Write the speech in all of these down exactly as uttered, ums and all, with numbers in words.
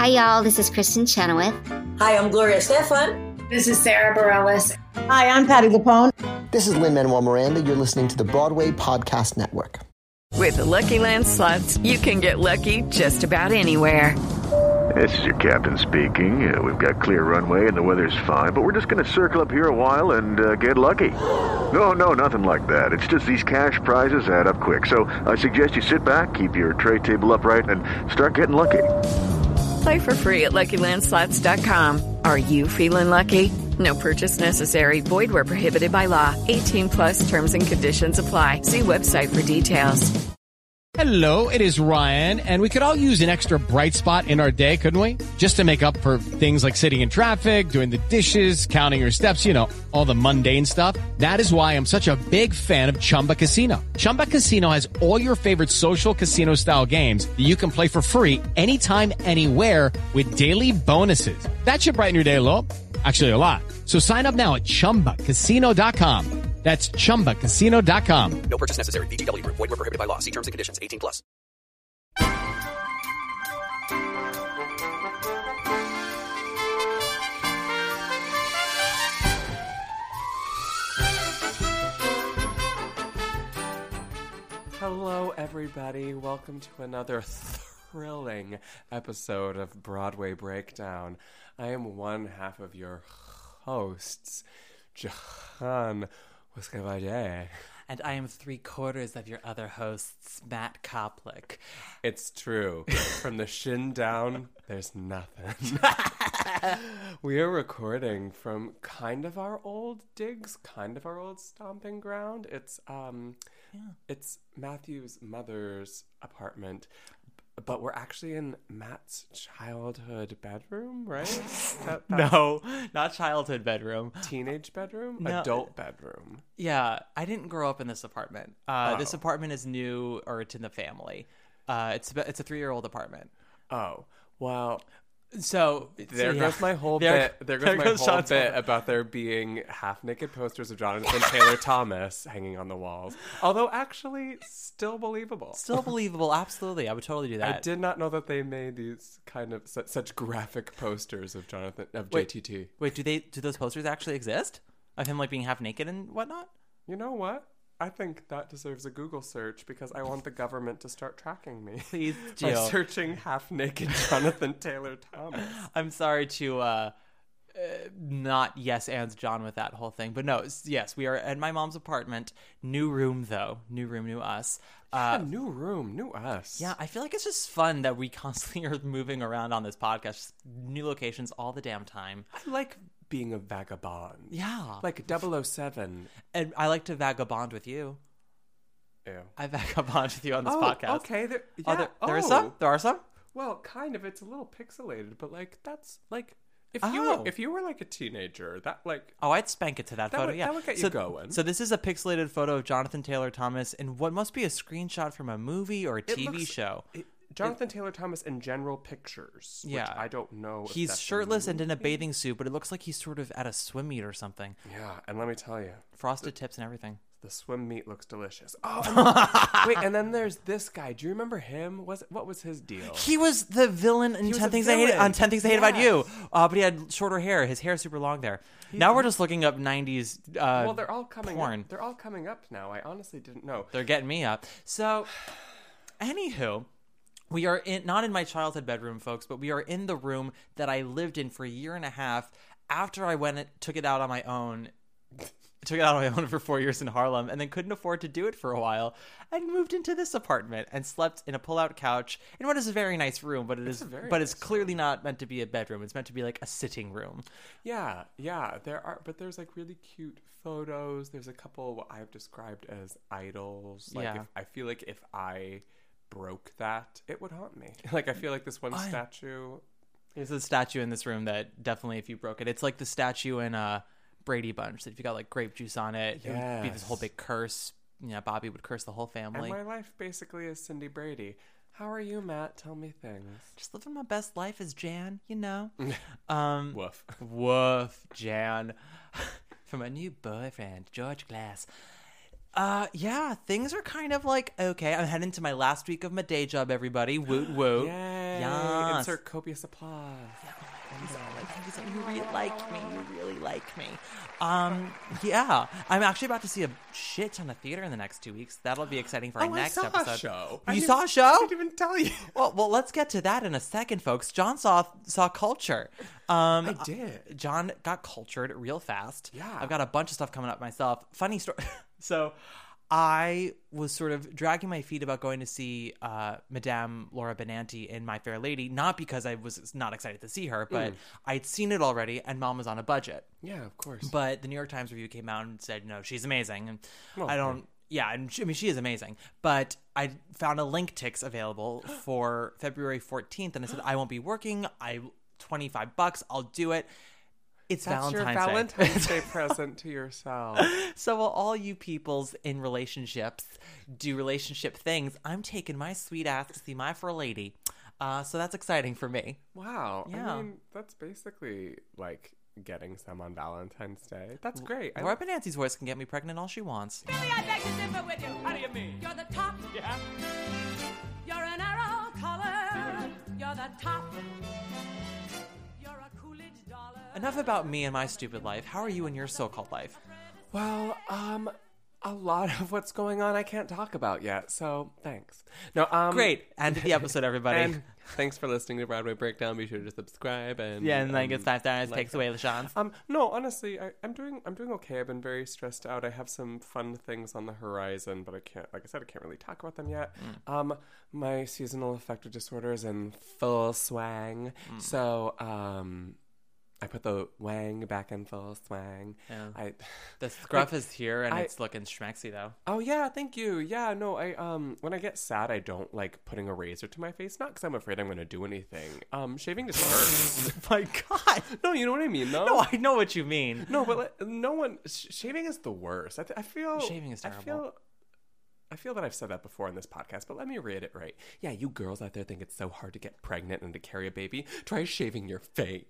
Hi, y'all. This is Kristen Chenoweth. Hi, I'm Gloria Stefan. This is Sarah Bareilles. Hi, I'm Patti LuPone. This is Lin-Manuel Miranda. You're listening to the Broadway Podcast Network. With the Lucky Land Slots, you can get lucky just about anywhere. This is your captain speaking. Uh, we've got clear runway and the weather's fine, but we're just going to circle up here a while and uh, get lucky. No, no, nothing like that. It's just these cash prizes add up quick. So I suggest you sit back, keep your tray table upright, and start getting lucky. Play for free at Lucky Land Slots dot com. Are you feeling lucky? No purchase necessary. Void where prohibited by law. eighteen plus terms and conditions apply. See website for details. Hello, it is Ryan, and we could all use an extra bright spot in our day, couldn't we? Just to make up for things like sitting in traffic, doing the dishes, counting your steps, you know, all the mundane stuff. That is why I'm such a big fan of Chumba Casino. Chumba Casino has all your favorite social casino-style games that you can play for free anytime, anywhere with daily bonuses. That should brighten your day a little. Actually, a lot. So sign up now at chumba casino dot com. That's chumba casino dot com. No purchase necessary. V G W. Void where prohibited by law. See terms and conditions. eighteen plus. Hello, everybody. Welcome to another thrilling episode of Broadway Breakdown. I am one half of your hosts, Jahan Wiskavaje. And I am three quarters of your other hosts, Matt Koplik. It's true. From the shin down, there's nothing. We are recording from kind of our old digs, kind of our old stomping ground. It's um, yeah. It's Matthew's mother's apartment. But we're actually in Matt's childhood bedroom, right? That, no, not childhood bedroom. Teenage bedroom? No. Adult bedroom. Yeah, I didn't grow up in this apartment. Uh, oh. This apartment is new, or it's in the family. Uh, it's it's a three-year-old apartment. Oh, well... So there so, goes yeah. my whole there, bit. There goes there my goes whole Sean's bit over. about there being half-naked posters of Jonathan Taylor Thomas hanging on the walls. Although, actually, still believable. Still believable. Absolutely, I would totally do that. I did not know that they made these kind of su- such graphic posters of Jonathan of wait, J T T. Wait, do they do those posters actually exist of him like being half naked and whatnot? You know what? I think that deserves a Google search because I want the government to start tracking me. Please do. By searching half-naked Jonathan Taylor Thomas. I'm sorry to uh, uh, not yes and John with that whole thing. But no, yes, we are at my mom's apartment. New room, though. New room, new us. Uh, yeah, Uh, new room, new us. Yeah, I feel like it's just fun that we constantly are moving around on this podcast. Just new locations all the damn time. I like being a vagabond. Yeah. Like double oh seven. And I like to vagabond with you. Ew. I vagabond with you on this oh, podcast. Okay, there, yeah. Oh, there, there oh. are some? There are some? Well, kind of. It's a little pixelated, but like that's like if oh. you were, if you were like a teenager, that like oh, I'd spank it to that, that photo. Would, yeah, that would get so, you going. So this is a pixelated photo of Jonathan Taylor Thomas in what must be a screenshot from a movie or a T V looks, show. It, Jonathan it, Taylor Thomas in general pictures. Yeah, which I don't know. He's if shirtless and in a bathing suit, but it looks like he's sort of at a swim meet or something. Yeah, and let me tell you, frosted the, tips and everything. The swim meet looks delicious. Oh, and then, wait, and then there's this guy. Do you remember him? Was what was his deal? He was the villain in ten things I hate on ten things I hate yes. about you. Uh, but he had shorter hair. His hair is super long there. He's, now we're just looking up nineties. Uh, well, they're all coming. porn. Up. They're all coming up now. I honestly didn't know. They're getting me up. So, anywho. We are in not in my childhood bedroom, folks, but we are in the room that I lived in for a year and a half after I went and took it out on my own. Took it out on my own for four years in Harlem and then couldn't afford to do it for a while and moved into this apartment and slept in a pull-out couch in what is a very nice room, but it it's is but nice it's clearly room. Not meant to be a bedroom. It's meant to be like a sitting room. Yeah, yeah. There are, but there's like really cute photos. There's a couple what I've described as idols. Like yeah. if, I feel like if I broke that, it would haunt me. Like I feel like this one oh, statue. There's a statue in this room that definitely, if you broke it, it's like the statue in uh, Brady Bunch. That if you got like grape juice on it, yes. it would be this whole big curse. You know, Bobby would curse the whole family. And my life basically is Cindy Brady. How are you, Matt? Tell me things. Just living my best life as Jan, you know. um, woof, woof, Jan, for my new boyfriend, George Glass. Uh, yeah, things are kind of like, okay, I'm heading to my last week of my day job, everybody. Woot woot. Yay. Yes. Insert copious applause. You really like me. You really like me. Um, yeah. I'm actually about to see a shit ton of theater in the next two weeks. That'll be exciting for our Oh, next I saw episode. a show. You I saw a didn't- show? I didn't even tell you. Well, well, let's get to that in a second, folks. John saw saw Culture. Um, I did. John got cultured real fast. Yeah. I've got a bunch of stuff coming up myself. Funny story. So I was sort of dragging my feet about going to see uh, Madame Laura Benanti in My Fair Lady, not because I was not excited to see her, but Mm. I'd seen it already and Mom was on a budget. Yeah, of course. But the New York Times review came out and said, no, she's amazing. And Well, I don't... Yeah, and she, I mean, she is amazing. But I found a link tix available for February fourteenth, and I said, I won't be working. I twenty-five bucks. I'll do it. It's That's Valentine's your Valentine's Day. Day present to yourself. So while all you peoples in relationships do relationship things, I'm taking my sweet ass to see My Fair Lady. Uh, so that's exciting for me. Wow. Yeah. I mean, that's basically like getting some on Valentine's Day. That's great. I Laura Benanti's voice can get me pregnant all she wants. Billy, I beg to differ with you. How do you mean? You're the top. Yeah. You're an arrow color. You're the top. You're a Coolidge dollar. Enough about me and my stupid life. How are you in your so-called life? Well, um, a lot of what's going on I can't talk about yet, so thanks. No, um, Great. End of the episode, everybody. And thanks for listening to Broadway Breakdown. Be sure to subscribe and Yeah, and like um, it's five stars, like takes it. away LaShawn. Um, no, honestly, I, I'm doing I'm doing okay. I've been very stressed out. I have some fun things on the horizon, but I can't. Like I said, I can't really talk about them yet. Mm. Um, my seasonal affective disorder is in full swang, Mm. so um. I put the wang back in full swang. Yeah. I, The scruff like, is here, and I- it's looking schmexy, though. Oh yeah, thank you. Yeah, no, I um when I get sad, I don't like putting a razor to my face. Not because I'm afraid I'm going to do anything. Um, shaving just hurts. My God. No, you know what I mean, though. No, I know what you mean. No, but like, no one. Sh- shaving is the worst. I, th- I feel Shaving is terrible. I feel, I feel that I've said that before in this podcast, but let me read it right. Yeah, you girls out there think it's so hard to get pregnant and to carry a baby. Try shaving your face.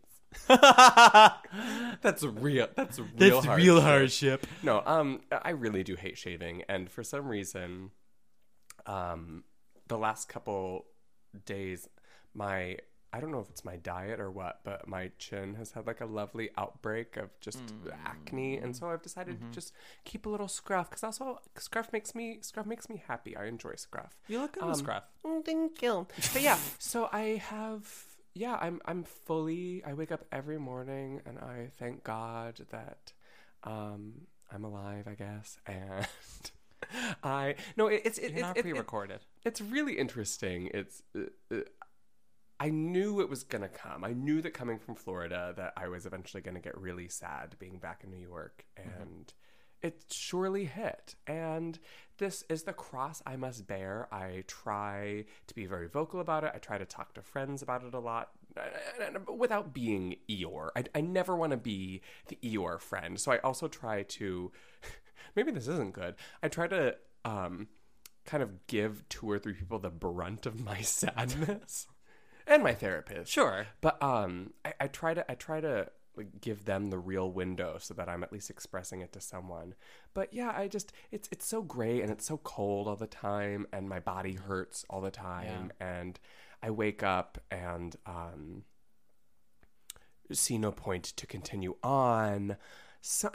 That's real. That's real. That's hardship. real hardship. No, um, I really do hate shaving, and for some reason, um, the last couple days, my I don't know if it's my diet or what, but my chin has had like a lovely outbreak of just Mm. acne, and so I've decided Mm-hmm. to just keep a little scruff because also scruff makes me scruff makes me happy. I enjoy scruff. You look good Um, with scruff. Mm, thank you. But yeah, so I have. Yeah, I'm I'm fully. I wake up every morning and I thank God that um, I'm alive. I guess, and I no, it, it's it, You're it, not it, pre-recorded. It, it's really interesting. It's. Uh, uh, I knew it was gonna come. I knew that coming from Florida that I was eventually gonna get really sad being back in New York, and mm-hmm. it surely hit. And this is the cross I must bear. I try to be very vocal about it. I try to talk to friends about it a lot without being Eeyore. I, I never want to be the Eeyore friend. So I also try to, maybe this isn't good. I try to um, kind of give two or three people the brunt of my sadness and my therapist. Sure. But um, I, I try to, I try to, like, give them the real window so that I'm at least expressing it to someone. But yeah, I just it's it's so gray and it's so cold all the time and my body hurts all the time Yeah. and I wake up and um see no point to continue on. So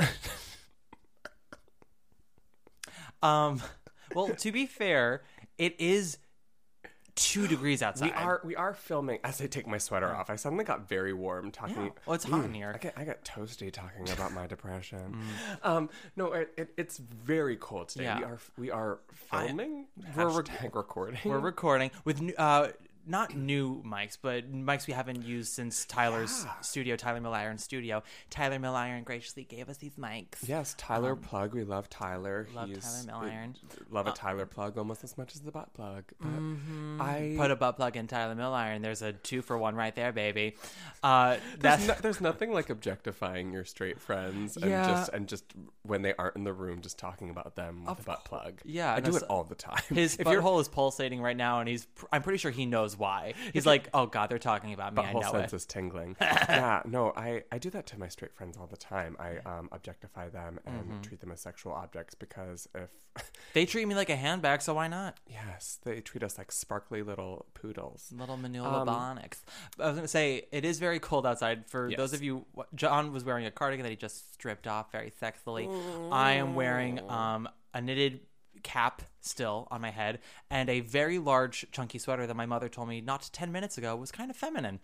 Um, well, to be fair, it is two degrees outside. we are we are filming as I take my sweater off. I suddenly got very warm talking. Yeah. Well, it's hot in Mm, here. I get I got toasty talking about my depression. Um, no, it, it, it's very cold today. Yeah. We are we are filming. we're rec- Hashtag recording. We're recording with new- uh, not new mics, but mics we haven't used since Tyler's Yeah. studio, Tyler Milliron studio. Tyler Milliron graciously gave us these mics. Yes, Tyler plug. We love Tyler. love He's, Tyler Milliron. uh, Love a Tyler plug almost as much as the butt plug. But I Put a butt plug in Tyler Milliron. There's a two for one right there, baby. Uh, there's, that's no, there's nothing like objectifying your straight friends and Yeah. just and just when they aren't in the room, just talking about them with a butt plug. yeah, I and do it's- it all the time. his If you're- butthole is pulsating right now, and he's. I'm pretty sure he knows knows why. He's like, oh God, they're talking about me. But I whole know sense it. is tingling. Yeah, no, I, I do that to my straight friends all the time. I um, objectify them and Mhm. treat them as sexual objects because if... They treat me like a handbag, so why not? Yes, they treat us like sparkly little poodles. Little Manula Um, Bonics. I was going to say, it is very cold outside. For Yes. those of you, John was wearing a cardigan that he just stripped off very sexily. I am wearing um, a knitted cap still on my head and a very large chunky sweater that my mother told me not ten minutes ago was kind of feminine.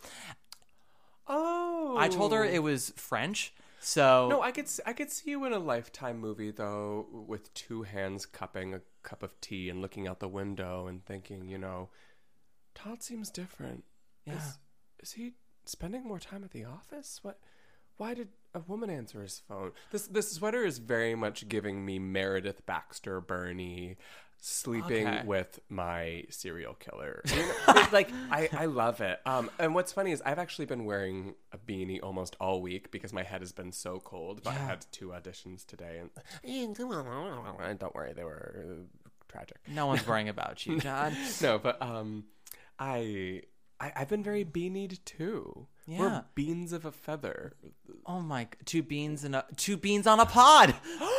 Oh. I told her it was French. So No, I could s- I could see you in a Lifetime movie though, with two hands cupping a cup of tea and looking out the window and thinking, you know, Todd seems different. Yeah. Is, is he spending more time at the office? What? Why did a woman answer his phone? This this sweater is very much giving me Meredith Baxter Burney sleeping Okay. with my serial killer. You know, it's like I, I love it. Um, and what's funny is I've actually been wearing a beanie almost all week because my head has been so cold. But I Yeah. had two auditions today, and and don't worry, they were uh, tragic. no one's worrying about you, John. No, but um, I, I I've been very beanied too. Yeah. We're beans of a feather. Oh my! Two beans in a two beans on a pod.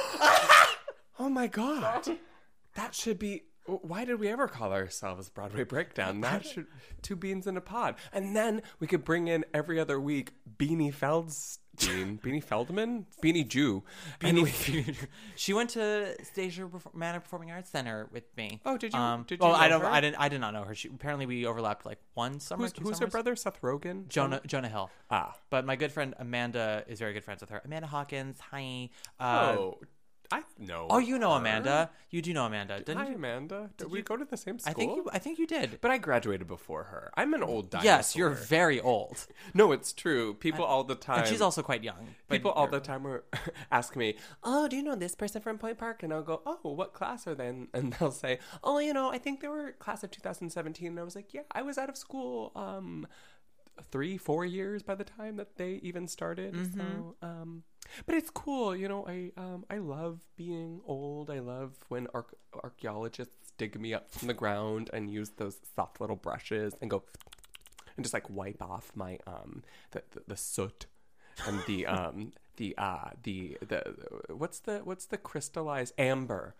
Oh my god. That should be. Why did we ever call ourselves Broadway Breakdown? That should two beans in a pod, and then we could bring in every other week Beanie Feldstein, Beanie Feldman, Beanie Jew, and we- Beanie. She went to Stasia Perf- Manor Performing Arts Center with me. Oh, did you- Um, did you well, I know don't. her? I didn't. I did not know her. She apparently we overlapped like one summer. Who's, two who's her summers. brother? Seth Rogen. Jonah Jonah Hill. Ah. But my good friend Amanda is very good friends with her. Amanda Hawkins. Hi. Uh, Oh, I know. Oh, you know her. Amanda. You do know Amanda, didn't Hi, you? Amanda. Did, Did we you- go to the same school? I think you. I think you did. But I graduated before her. I'm an old dinosaur. Yes, you're very old. No, it's true. People all the time. And she's also quite young. but People all you're- the time were ask me, "Oh, do you know this person from Point Park?" And I'll go, "Oh, what class are they?" And, and they'll say, "Oh, you know, I think they were class of two thousand seventeen." And I was like, "Yeah, I was out of school um three, four years by the time that they even started." Mm-hmm. So, um, but it's cool, you know. I um I love being old. I love when arch- archaeologists dig me up from the ground and use those soft little brushes and go and just like wipe off my um the the, the soot and the um the uh the the what's the what's the crystallized amber.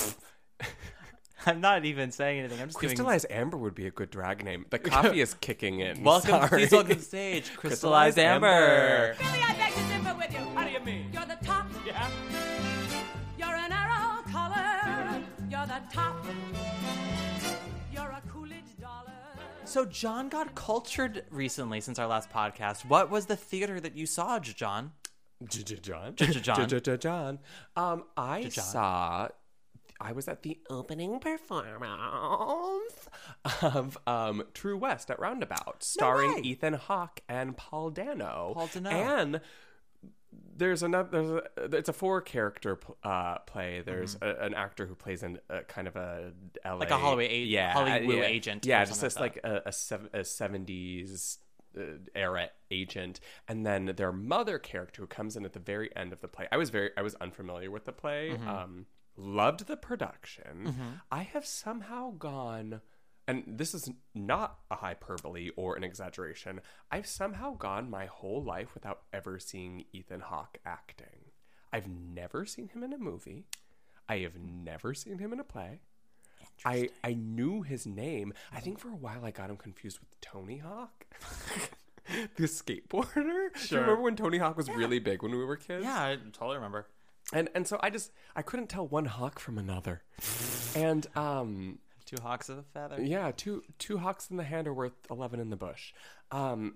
I'm not even saying anything. I'm just giving- Crystallized amber would be a good drag name. The coffee is kicking in. Welcome, Sorry. please welcome to stage, Crystallized Amber. Really, I beg to differ with you. How do you mean? You're the top. Yeah. You're an arrow color. You're the top. You're a Coolidge dollar. So John got cultured recently since our last podcast. What was the theater that you saw, John? John. John. John. Um, I John. saw. I was at the opening performance of um, True West at Roundabout, starring way. Ethan Hawke and Paul Dano. Paul Dano. And there's another. There's a, it's a four character uh, play. There's a, an actor who plays in a, kind of a L A Like a Hollywood a- yeah, Hollywood yeah, agent or Yeah, just something this like like a, a, sev- a seventies uh, era agent, and then their mother character who comes in at the very end of the play. I was very I was unfamiliar with the play. Mm-hmm. Um, loved the production. I have somehow gone, and this is not a hyperbole or an exaggeration, I've somehow gone my whole life without ever seeing Ethan Hawke acting. I've never seen him in a movie. I have never seen him in a play. I, I knew his name. I think for a while I got him confused with Tony Hawk. The skateboarder. Do you Sure. remember when Tony Hawk was really big when we were kids? Yeah, I totally remember. And and so I just I couldn't tell one hawk from another. And um Two hawks of a feather. yeah, two two hawks in the hand are worth eleven in the bush. Um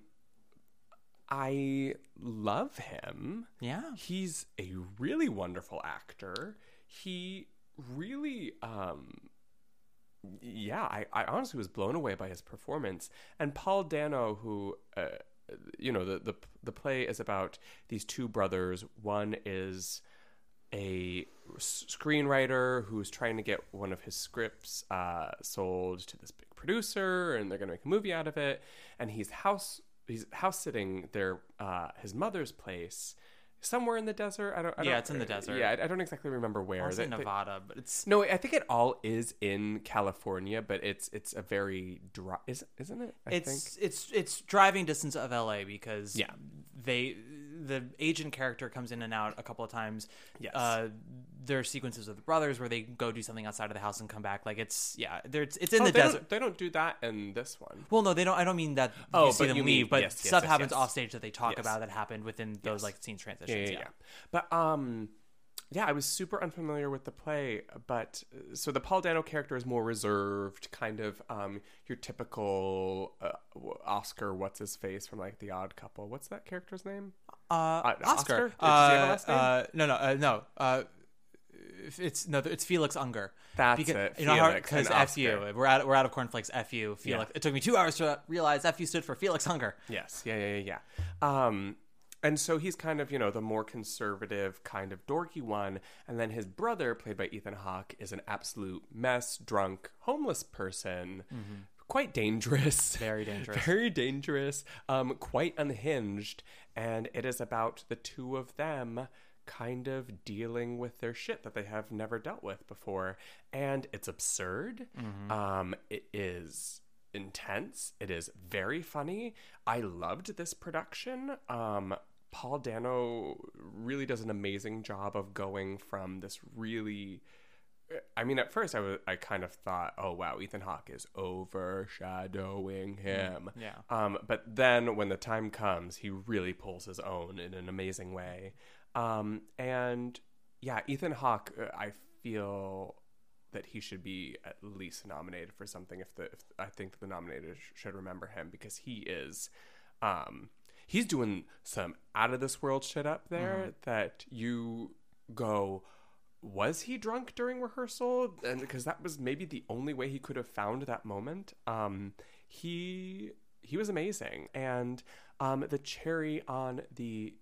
I love him. Yeah. He's a really wonderful actor. He really um yeah, I, I honestly was blown away by his performance. And Paul Dano, who uh, you know, the, the the play is about these two brothers. One is a screenwriter who's trying to get one of his scripts uh, sold to this big producer, and they're going to make a movie out of it. And he's house he's house sitting their uh, his mother's place somewhere in the desert. I don't. I Yeah, don't, it's in the desert. Yeah, I, I don't exactly remember where. I want to say They- they- Nevada, but it's no, I think it all is in California, but it's it's a very dry. Is isn't it? I it's think. it's it's driving distance of L A because Yeah. they the agent character comes in and out a couple of times. Yes. Uh, there are sequences of the brothers where they go do something outside of the house and come back. Like it's yeah, there it's, it's in Oh, the they desert. Don't, they don't do that in this one. Well, no, they don't. I don't mean that Oh, you see but them you leave, mean- but yes, yes, stuff yes, happens yes. off stage that they talk Yes. about that happened within those Yes. like scene Yeah, transitions. yeah, yeah. But um, yeah, I was super unfamiliar with the play. But uh, so the Paul Dano character is more reserved, kind of um, your typical uh, Oscar, what's his face from like The Odd Couple. What's that character's name? Uh, Uh, Oscar. Oscar? Does he have a Uh, last name? uh, no, no, uh, no. Uh, it's no, it's Felix Unger. That's because, it, You know how Felix because and F U. Oscar. We're out. We're out of cornflakes. F U. Felix. Yeah. It took me two hours to realize F U stood for Felix Unger. Yes. Yeah, yeah, yeah, yeah. Um, and so he's kind of, you know, the more conservative, kind of dorky one. And then his brother, played by Ethan Hawke, is an absolute mess, drunk, homeless person. Quite dangerous. Very dangerous. Very dangerous. Um, quite unhinged. And it is about the two of them kind of dealing with their shit that they have never dealt with before. And it's absurd. Um, it is intense. It is very funny. I loved this production. Um, Paul Dano really does an amazing job of going from this really... I mean, at first I was, I kind of thought, oh, wow, Ethan Hawke is overshadowing him. Yeah. Um, but then when the time comes, he really pulls his own in an amazing way. Um, and yeah, Ethan Hawke, uh, I feel that he should be at least nominated for something. If the, if I think the nominators should remember him because he is, um, he's doing some out of this world shit up there that you go, was he drunk during rehearsal? And because that was maybe the only way he could have found that moment. Um, he he was amazing, and um, the cherry on the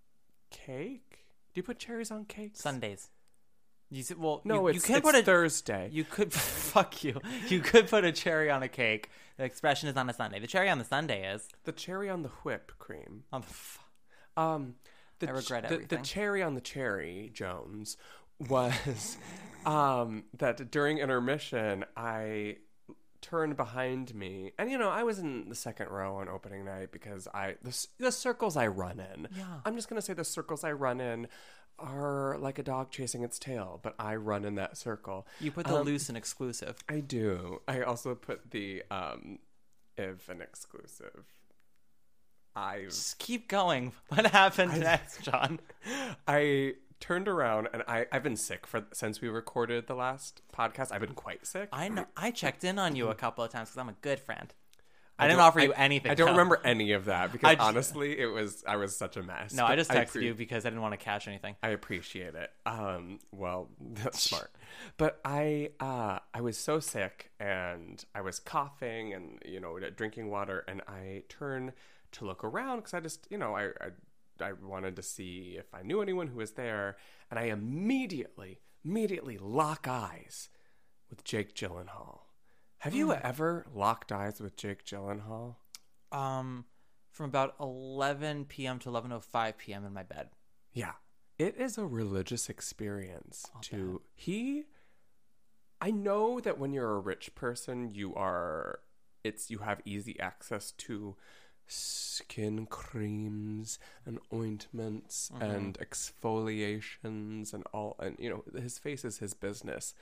cake. Do you put cherries on cakes? Sundays. You said, well, No, you, it's, you could it's put a Thursday. You could fuck you. You could put a cherry on a cake. The expression is on a Sunday. The cherry on the Sunday is The cherry on the whipped cream. on the. F- Um, the, I regret ch- the, the everything. cherry on the cherry, Jones, was um, that during intermission, I turned behind me. And, you know, I was in the second row on opening night because I the, c- the circles I run in. Yeah. I'm just going to say the circles I run in are like a dog chasing its tail, but I run in that circle. you put the Um, loose and exclusive. I do. I also put the um, if an exclusive. I Just keep going. What happened next, John? I turned around and I, I've been sick for since we recorded the last podcast. I've been quite sick. I know. I checked in on you a couple of times because I'm a good friend. I, didn't don't- offer you I- anything. I don't though. remember any of that because I j- honestly, it was I was such a mess. No, I But just texted appre- you because I didn't want to catch anything. I appreciate it. Um, well, that's smart. But I, uh, I was so sick and I was coughing and you know drinking water, and I turned to look around because I just you know I, I I wanted to see if I knew anyone who was there, and I immediately immediately lock eyes with Jake Gyllenhaal. Have you ever locked eyes with Jake Gyllenhaal? Um, from about eleven p.m. to eleven oh five p.m. in my bed. Yeah. It is a religious experience to he I know that when you're a rich person, you are it's you have easy access to skin creams and ointments and exfoliations and all, and you know his face is his business.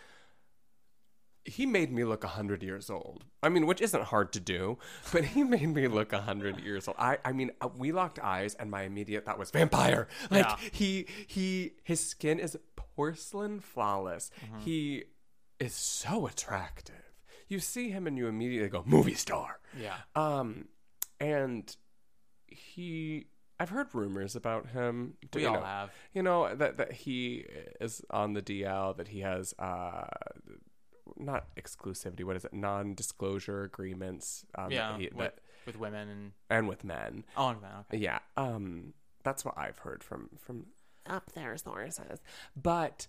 He made me look a hundred years old. I mean, which isn't hard to do, but he made me look a hundred years old. I, I mean, uh, we locked eyes, and my immediate thought was vampire. Like Yeah. he, he, his skin is porcelain flawless. He is so attractive. You see him, and you immediately go movie star. Yeah. Um, and he. I've heard rumors about him. We you all know, have. You know that that he is on the D L. That he has. Uh, not exclusivity, what is it? Non-disclosure agreements. Um, Yeah, that he, with, that, with women and and with men. oh, man, okay. Yeah. Um, that's what I've heard from from up there sources. But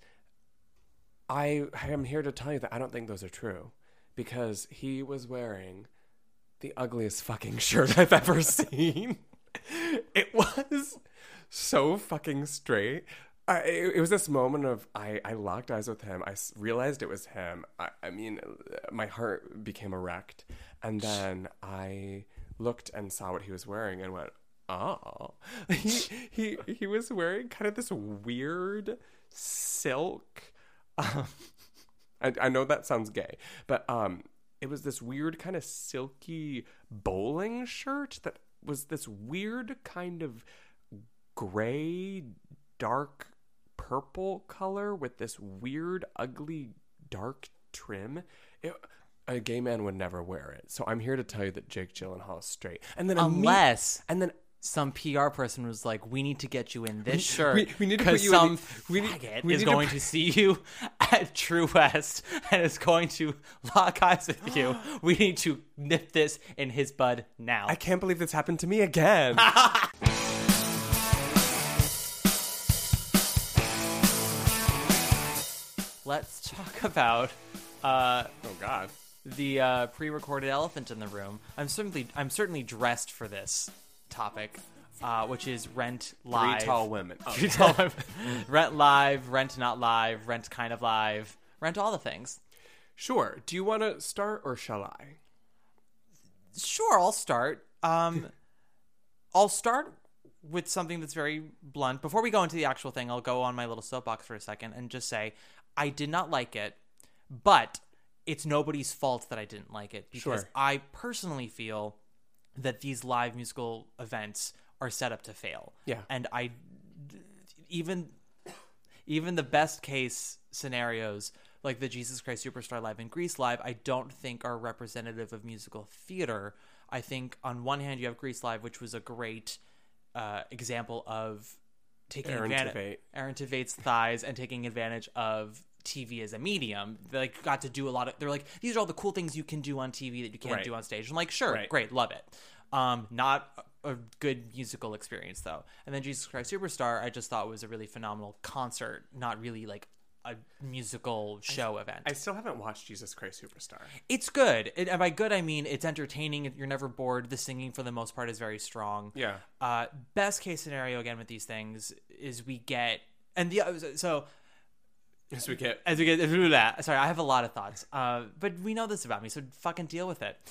I am here to tell you that I don't think those are true, because he was wearing the ugliest fucking shirt I've ever seen. It was so fucking straight. I, it, it was this moment of I, I locked eyes with him. I s- realized it was him. I, I mean, my heart became erect. And then I looked and saw what he was wearing and went, oh. He, he, he was wearing kind of this weird silk. Um, I, I know that sounds gay, but um, it was this weird kind of silky bowling shirt that was this weird kind of gray, dark purple color with this weird, ugly, dark trim. It, a gay man would never wear it. So I'm here to tell you that Jake Gyllenhaal is straight. And then Unless... and then some P R person was like, we need to get you in this shirt we, we need to put because you some in the, we need, faggot we is need going to, to see you at True West and is going to lock eyes with you. We need to nip this in his bud now. I can't believe this happened to me again. Let's talk about uh, oh God, the uh, pre-recorded elephant in the room. I'm certainly I'm certainly dressed for this topic, uh, which is Rent Live. Three tall women. Oh. Three tall women. Rent Live, Rent Not Live, Rent Kind of Live, Rent all the things. Sure. Do you want to start or shall I? Sure, I'll start. Um, I'll start with something that's very blunt. Before we go into the actual thing, I'll go on my little soapbox for a second and just say I did not like it, but it's nobody's fault that I didn't like it because Sure. I personally feel that these live musical events are set up to fail. Yeah. And I even even the best case scenarios like the Jesus Christ Superstar Live and Grease Live, I don't think are representative of musical theater. I think on one hand you have Grease Live, which was a great uh, example of taking Aaron advantage Tveit. Aaron Tveit's thighs and taking advantage of T V as a medium. They like got to do a lot of. They're like, these are all the cool things you can do on T V that you can't Right. do on stage. I'm like, sure, Right. great, love it. Um, not a a good musical experience though. And then Jesus Christ Superstar, I just thought was a really phenomenal concert, not really like a musical show I, event. I still haven't watched Jesus Christ Superstar. It's good. It, and by good, I mean it's entertaining. You're never bored. The singing, for the most part, is very strong. Yeah. Uh, best case scenario, again, with these things, is we get... And the so... As we get... As we get... Sorry, I have a lot of thoughts. Uh, but we know this about me, so fucking deal with it.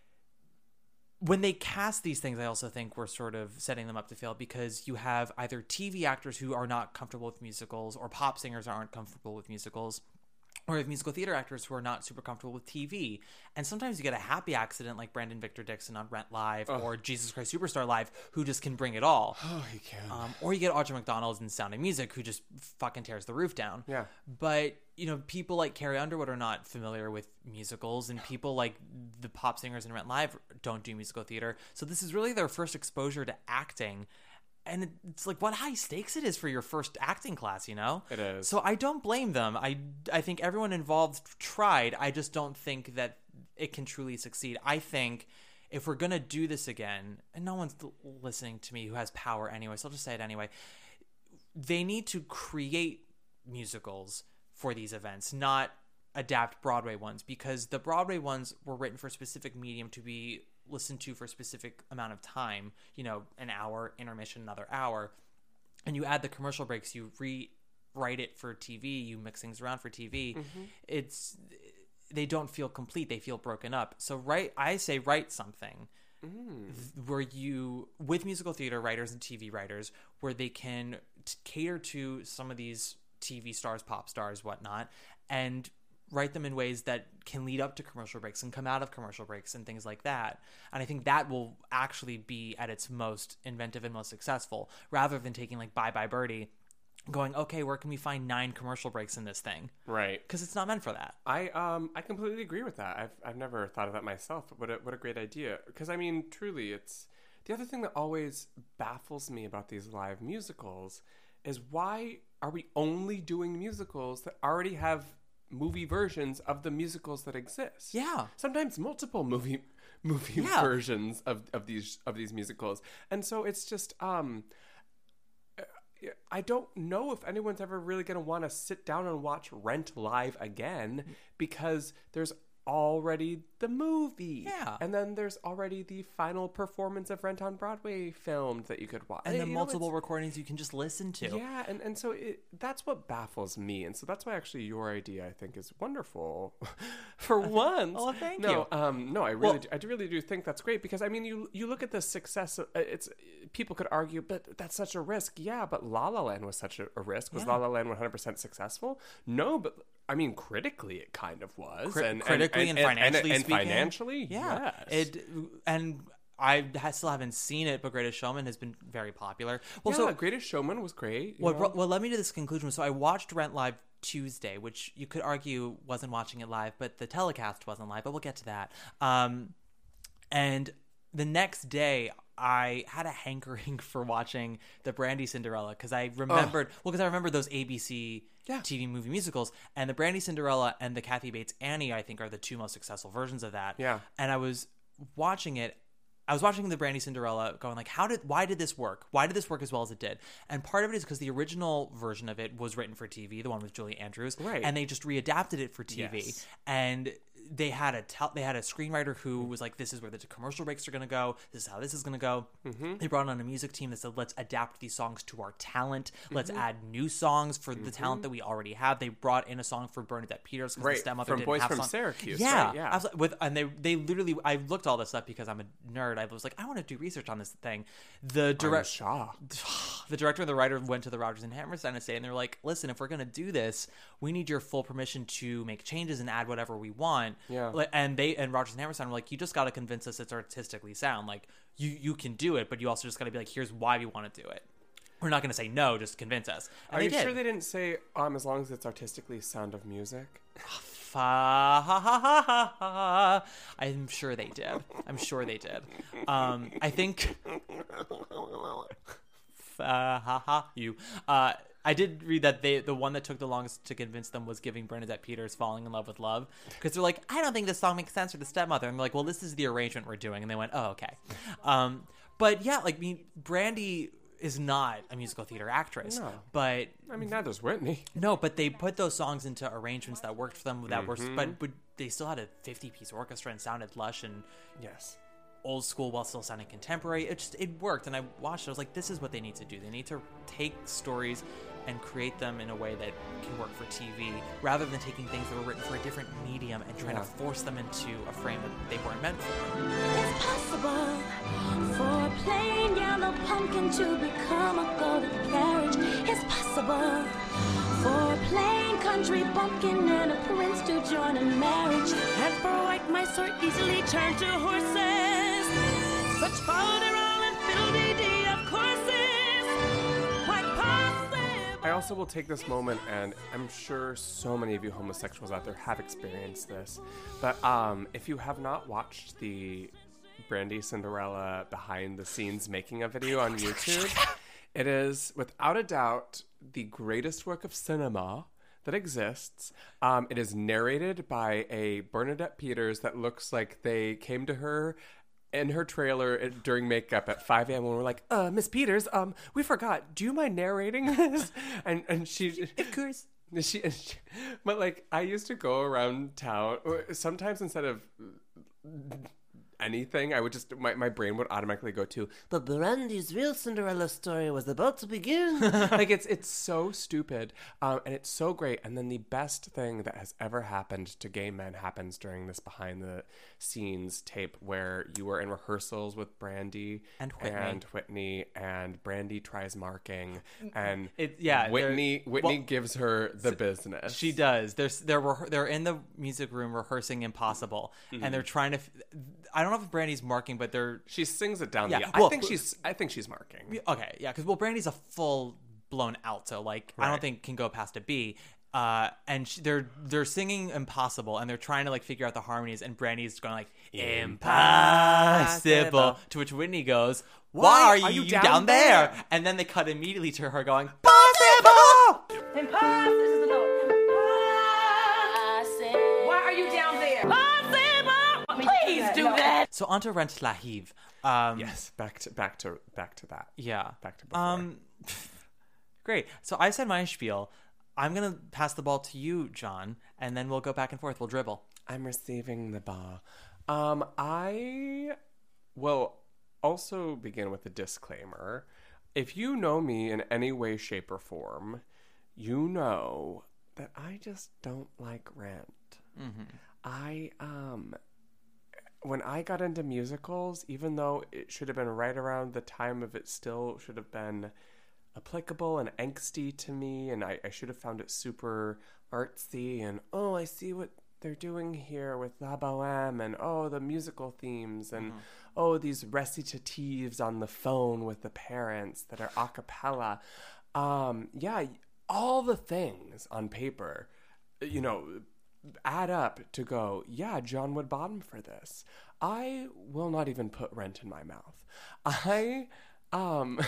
When they cast these things, I also think we're sort of setting them up to fail because you have either T V actors who are not comfortable with musicals or pop singers aren't comfortable with musicals, or you have musical theater actors who are not super comfortable with T V. And sometimes you get a happy accident like Brandon Victor Dixon on Rent Live Ugh. or Jesus Christ Superstar Live who just can bring it all. Oh, he can. Um, or you get Audra McDonald in Sound of Music who just fucking tears the roof down. Yeah. But, you know, people like Carrie Underwood are not familiar with musicals, and people like the pop singers in Rent Live don't do musical theater. So this is really their first exposure to acting. And it's like what high stakes it is for your first acting class, you know? It is. So I don't blame them. I, I think everyone involved tried. I just don't think that it can truly succeed. I think if we're going to do this again, and no one's listening to me who has power anyway, so I'll just say it anyway. They need to create musicals for these events, not adapt Broadway ones, because the Broadway ones were written for a specific medium to be listened to for a specific amount of time, you know, an hour, intermission, another hour. And you add the commercial breaks, you rewrite it for T V, you mix things around for T V. Mm-hmm. It's, they don't feel complete. They feel broken up. So write, I say write something mm. where you, with musical theater writers and T V writers, where they can t- cater to some of these T V stars, pop stars, whatnot, and write them in ways that can lead up to commercial breaks and come out of commercial breaks and things like that. And I think that will actually be at its most inventive and most successful, rather than taking like Bye Bye Birdie, going, okay, where can we find nine commercial breaks in this thing? Right. Because it's not meant for that. I um I completely agree with that. I've I've never thought of that myself. But what a, what a great idea. Because I mean, truly, it's the other thing that always baffles me about these live musicals is why are we only doing musicals that already have movie versions of the musicals that exist? Yeah. Sometimes multiple movie movie Yeah. versions of, of these of these musicals. And so it's just um I don't know if anyone's ever really going to want to sit down and watch Rent Live again, because there's already the movie. Yeah. And then there's already the final performance of Rent on Broadway filmed that you could watch. And the You know, multiple it's- recordings you can just listen to. Yeah, and, and so it, that's what baffles me. And so that's why actually your idea, I think, is wonderful for once. Oh, thank no, you. Um, no, I really, Well- do, I do really do think that's great because, I mean, you you look at the success, of, it's people could argue, but that's such a risk. Yeah, but La La Land was such a, a risk. Was Yeah. La La Land one hundred percent successful? No, but I mean, critically, it kind of was. Cri- and, critically and, and, financially and, speaking. and financially, yeah. yes. It and I ha- still haven't seen it, but Greatest Showman has been very popular. Well, yeah, so Greatest Showman was great. you Well, know? bro- well, let me do this conclusion. So I watched Rent live Tuesday, which you could argue wasn't watching it live, but the telecast wasn't live. But we'll get to that. Um, and the next day, I had a hankering for watching the Brandy Cinderella because I remembered. Well, because I remembered those A B C Yeah. T V movie musicals, and the Brandy Cinderella and the Kathy Bates Annie, I think, are the two most successful versions of that. Yeah. And I was watching it. I was watching the Brandy Cinderella going like, how did, why did this work? Why did this work as well as it did? And part of it is because the original version of it was written for T V, the one with Julie Andrews. Right. And they just readapted it for T V. Yes. And they had a tel- they had a screenwriter who was like, this is where the commercial breaks are going to go. This is how this is going to go. Mm-hmm. They brought on a music team that said, let's adapt these songs to our talent. Let's Mm-hmm. add new songs for the talent that we already have. They brought in a song for Bernadette Peters because Right, the stepmother from didn't Boys have from song- Syracuse, Yeah, right, yeah. absolutely. With and they they literally, I looked all this up because I'm a nerd. I was like, I want to do research on this thing. The I'm direct shocked. the director and the writer went to the Rodgers and Hammerstein estate and they're like, listen, if we're going to do this, we need your full permission to make changes and add whatever we want. Yeah. Like, and they and Rodgers and Hammerstein were like, you just got to convince us it's artistically sound. Like, you you can do it, but you also just got to be like, here's why we want to do it. We're not going to say no, just convince us. And Are they you did. sure they didn't say, um, as long as it's artistically Sound of Music? Fa ha ha ha ha ha. I'm sure they did. I'm sure they did. Um, I think. Fa ha ha you. Uh, I did read that they the one that took the longest to convince them was giving Bernadette Peters "Falling in Love with Love" because they're like, I don't think this song makes sense for the stepmother, and they're like, well, this is the arrangement we're doing, and they went, oh, okay. Um, but yeah, like, I mean, Brandy is not a musical theater actress, No. but I mean, neither's Whitney. no, but they put those songs into arrangements that worked for them. That were, Mm-hmm. but, but they still had a fifty-piece orchestra and sounded lush and Yes. old school while still sounding contemporary. It just it worked, and I watched it. I was like, this is what they need to do. They need to take stories and create them in a way that can work for T V, rather than taking things that were written for a different medium and trying Yeah. to force them into a frame that they weren't meant for. It's possible for a plain yellow pumpkin to become a golden carriage. It's possible for a plain country bumpkin and a prince to join in marriage. And for white mice so easily turn to horses. Such folderol and fiddle-dee-dee of courses. Quite possible. I also will take this moment, and I'm sure so many of you homosexuals out there have experienced this, but um, if you have not watched the Brandy Cinderella behind-the-scenes making a video on YouTube, it is, without a doubt, the greatest work of cinema that exists. Um, it is narrated by a Bernadette Peters that looks like they came to her in her trailer during makeup at five a.m. when we're like, uh, Miss Peters, um, we forgot. Do you mind narrating this? And and she, Of course. she, she, but like I used to go around town. or Sometimes instead of anything, I would just my, my brain would automatically go to, but Brandy's real Cinderella story was about to begin. Like it's it's so stupid, um, and it's so great. And then the best thing that has ever happened to gay men happens during this behind the scenes tape, where you were in rehearsals with Brandy And Whitney. and Whitney, and Brandy tries marking, and It- yeah, Whitney they're- Whitney well, gives her the business. She does. They're they're rehe- they're in the music room rehearsing Impossible, Mm-hmm. and they're trying to. F- I don't know if Brandy's marking, but they're She sings it down. Yeah, the, well- I think she's. I think she's marking. okay. Yeah, because well, Brandy's a full blown alto. Like I don't Right. think can go past a B. Uh, and she, they're they're singing Impossible, and they're trying to like figure out the harmonies, and Brandy's going like Impossible, to which Whitney goes, "Why are you, down, there? And then they cut immediately to her going, "Possible." Impossible. This is the note. Impossible. Why are you down there? Possible. Please do that. So on to Rent La Hive. Um, Yes, back to back to back to that. Yeah. Back to before. Um, great. So I said my spiel. I'm gonna pass the ball to you, John, and then we'll go back and forth. We'll dribble. I'm receiving the ba. Um, I will also begin with a disclaimer. If you know me in any way, shape, or form, you know that I just don't like Rent. Mm-hmm. I, um, when I got into musicals, even though it should have been right around the time of it still should have been applicable and angsty to me, and I, I should have found it super artsy, and, oh, I see what they're doing here with La Boheme, and, oh, the musical themes, and, mm-hmm. oh, these recitatives on the phone with the parents that are a cappella. Um, yeah, all the things on paper, you know, add up to go, yeah, John would bottom for this. I will not even put Rent in my mouth. I, um,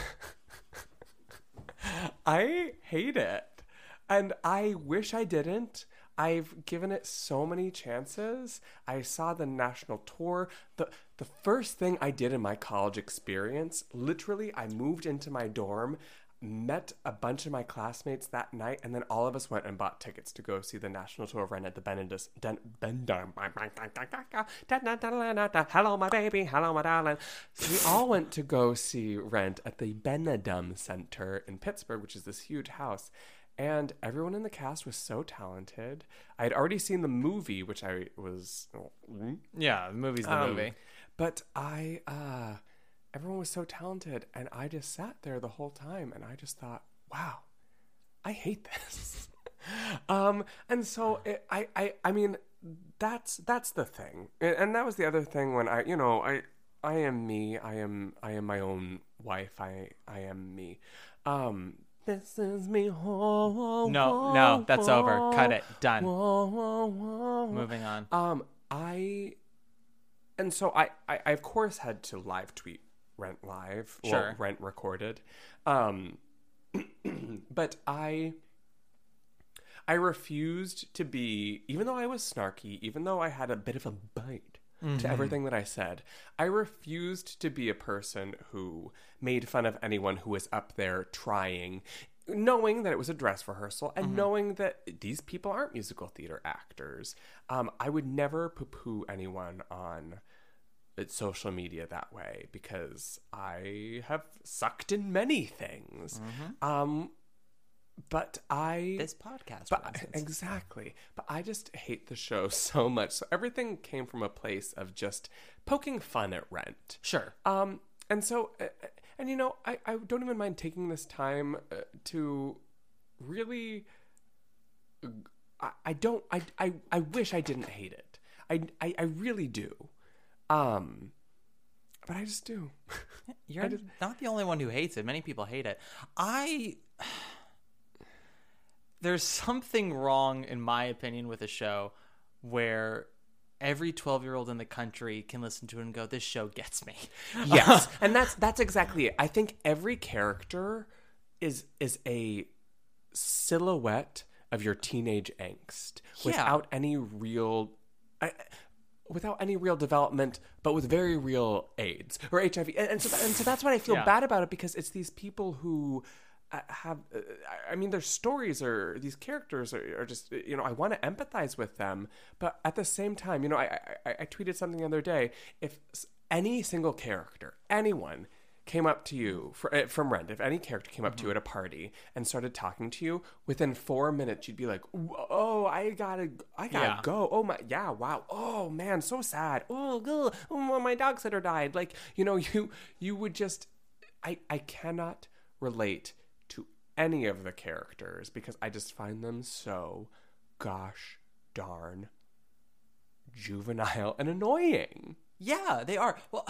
I hate it. And I wish I didn't. I've given it so many chances. I saw the national tour. The the first thing I did in my college experience, literally, I moved into my dorm, met a bunch of my classmates that night, and then all of us went and bought tickets to go see the national tour of Rent at the Benedis. Den, ben, hello, my baby. Hello, my darling. So we all went to go see Rent at the Benedum Center in Pittsburgh, which is this huge house. And everyone in the cast was so talented. I had already seen the movie, which I was... Yeah, the movie's the um, movie. But I... Uh, everyone was so talented, and I just sat there the whole time, and I just thought, wow, I hate this. um, and so, it, I, I, I mean, that's that's the thing. And that was the other thing when I, you know, I I am me. I am I am my own wife. I, I am me. Um... This is me. Oh, no, no, that's over. Cut it. Done. Moving on. Um, I, and so I, I, I of course had to live tweet Rent live. Sure. Well, Rent recorded. Um, but I, I refused to be, even though I was snarky, even though I had a bit of a bite mm-hmm. to everything that I said, I refused to be a person who made fun of anyone who was up there trying, knowing that it was a dress rehearsal and mm-hmm. knowing that these people aren't musical theater actors. Um, I would never poo-poo anyone on social media that way because I have sucked in many things. Mm-hmm. Um, but I... This podcast, but I, Exactly. But I just hate the show so much. So everything came from a place of just poking fun at Rent. Sure. Um, and so... Uh, And, you know, I, I don't even mind taking this time uh, to really, I, I don't, I, I, I wish I didn't hate it. I, I, I really do. Um, but I just do. You're just, not the only one who hates it. Many people hate it. I, there's something wrong, in my opinion, with a show where every twelve-year-old in the country can listen to it and go, this show gets me. Yes. And that's that's exactly it. I think every character is is a silhouette of your teenage angst yeah. without any real uh, without any real development, but with very real AIDS or H I V. And, and, so, and so that's what I feel yeah. bad about it, because it's these people who have, uh, I mean, their stories are, these characters are, are just, you know, I want to empathize with them. But at the same time, you know, I, I, I tweeted something the other day. If any single character, anyone came up to you for, uh, from Rent, if any character came up mm-hmm. to you at a party and started talking to you, within four minutes, you'd be like, oh, I gotta, I gotta yeah. go. Oh my, yeah, wow. Oh man, so sad. Oh, ugh. Oh, my dog sitter died. Like, you know, you, you would just, I, I cannot relate any of the characters because I just find them so gosh darn juvenile and annoying. Yeah, they are. Well,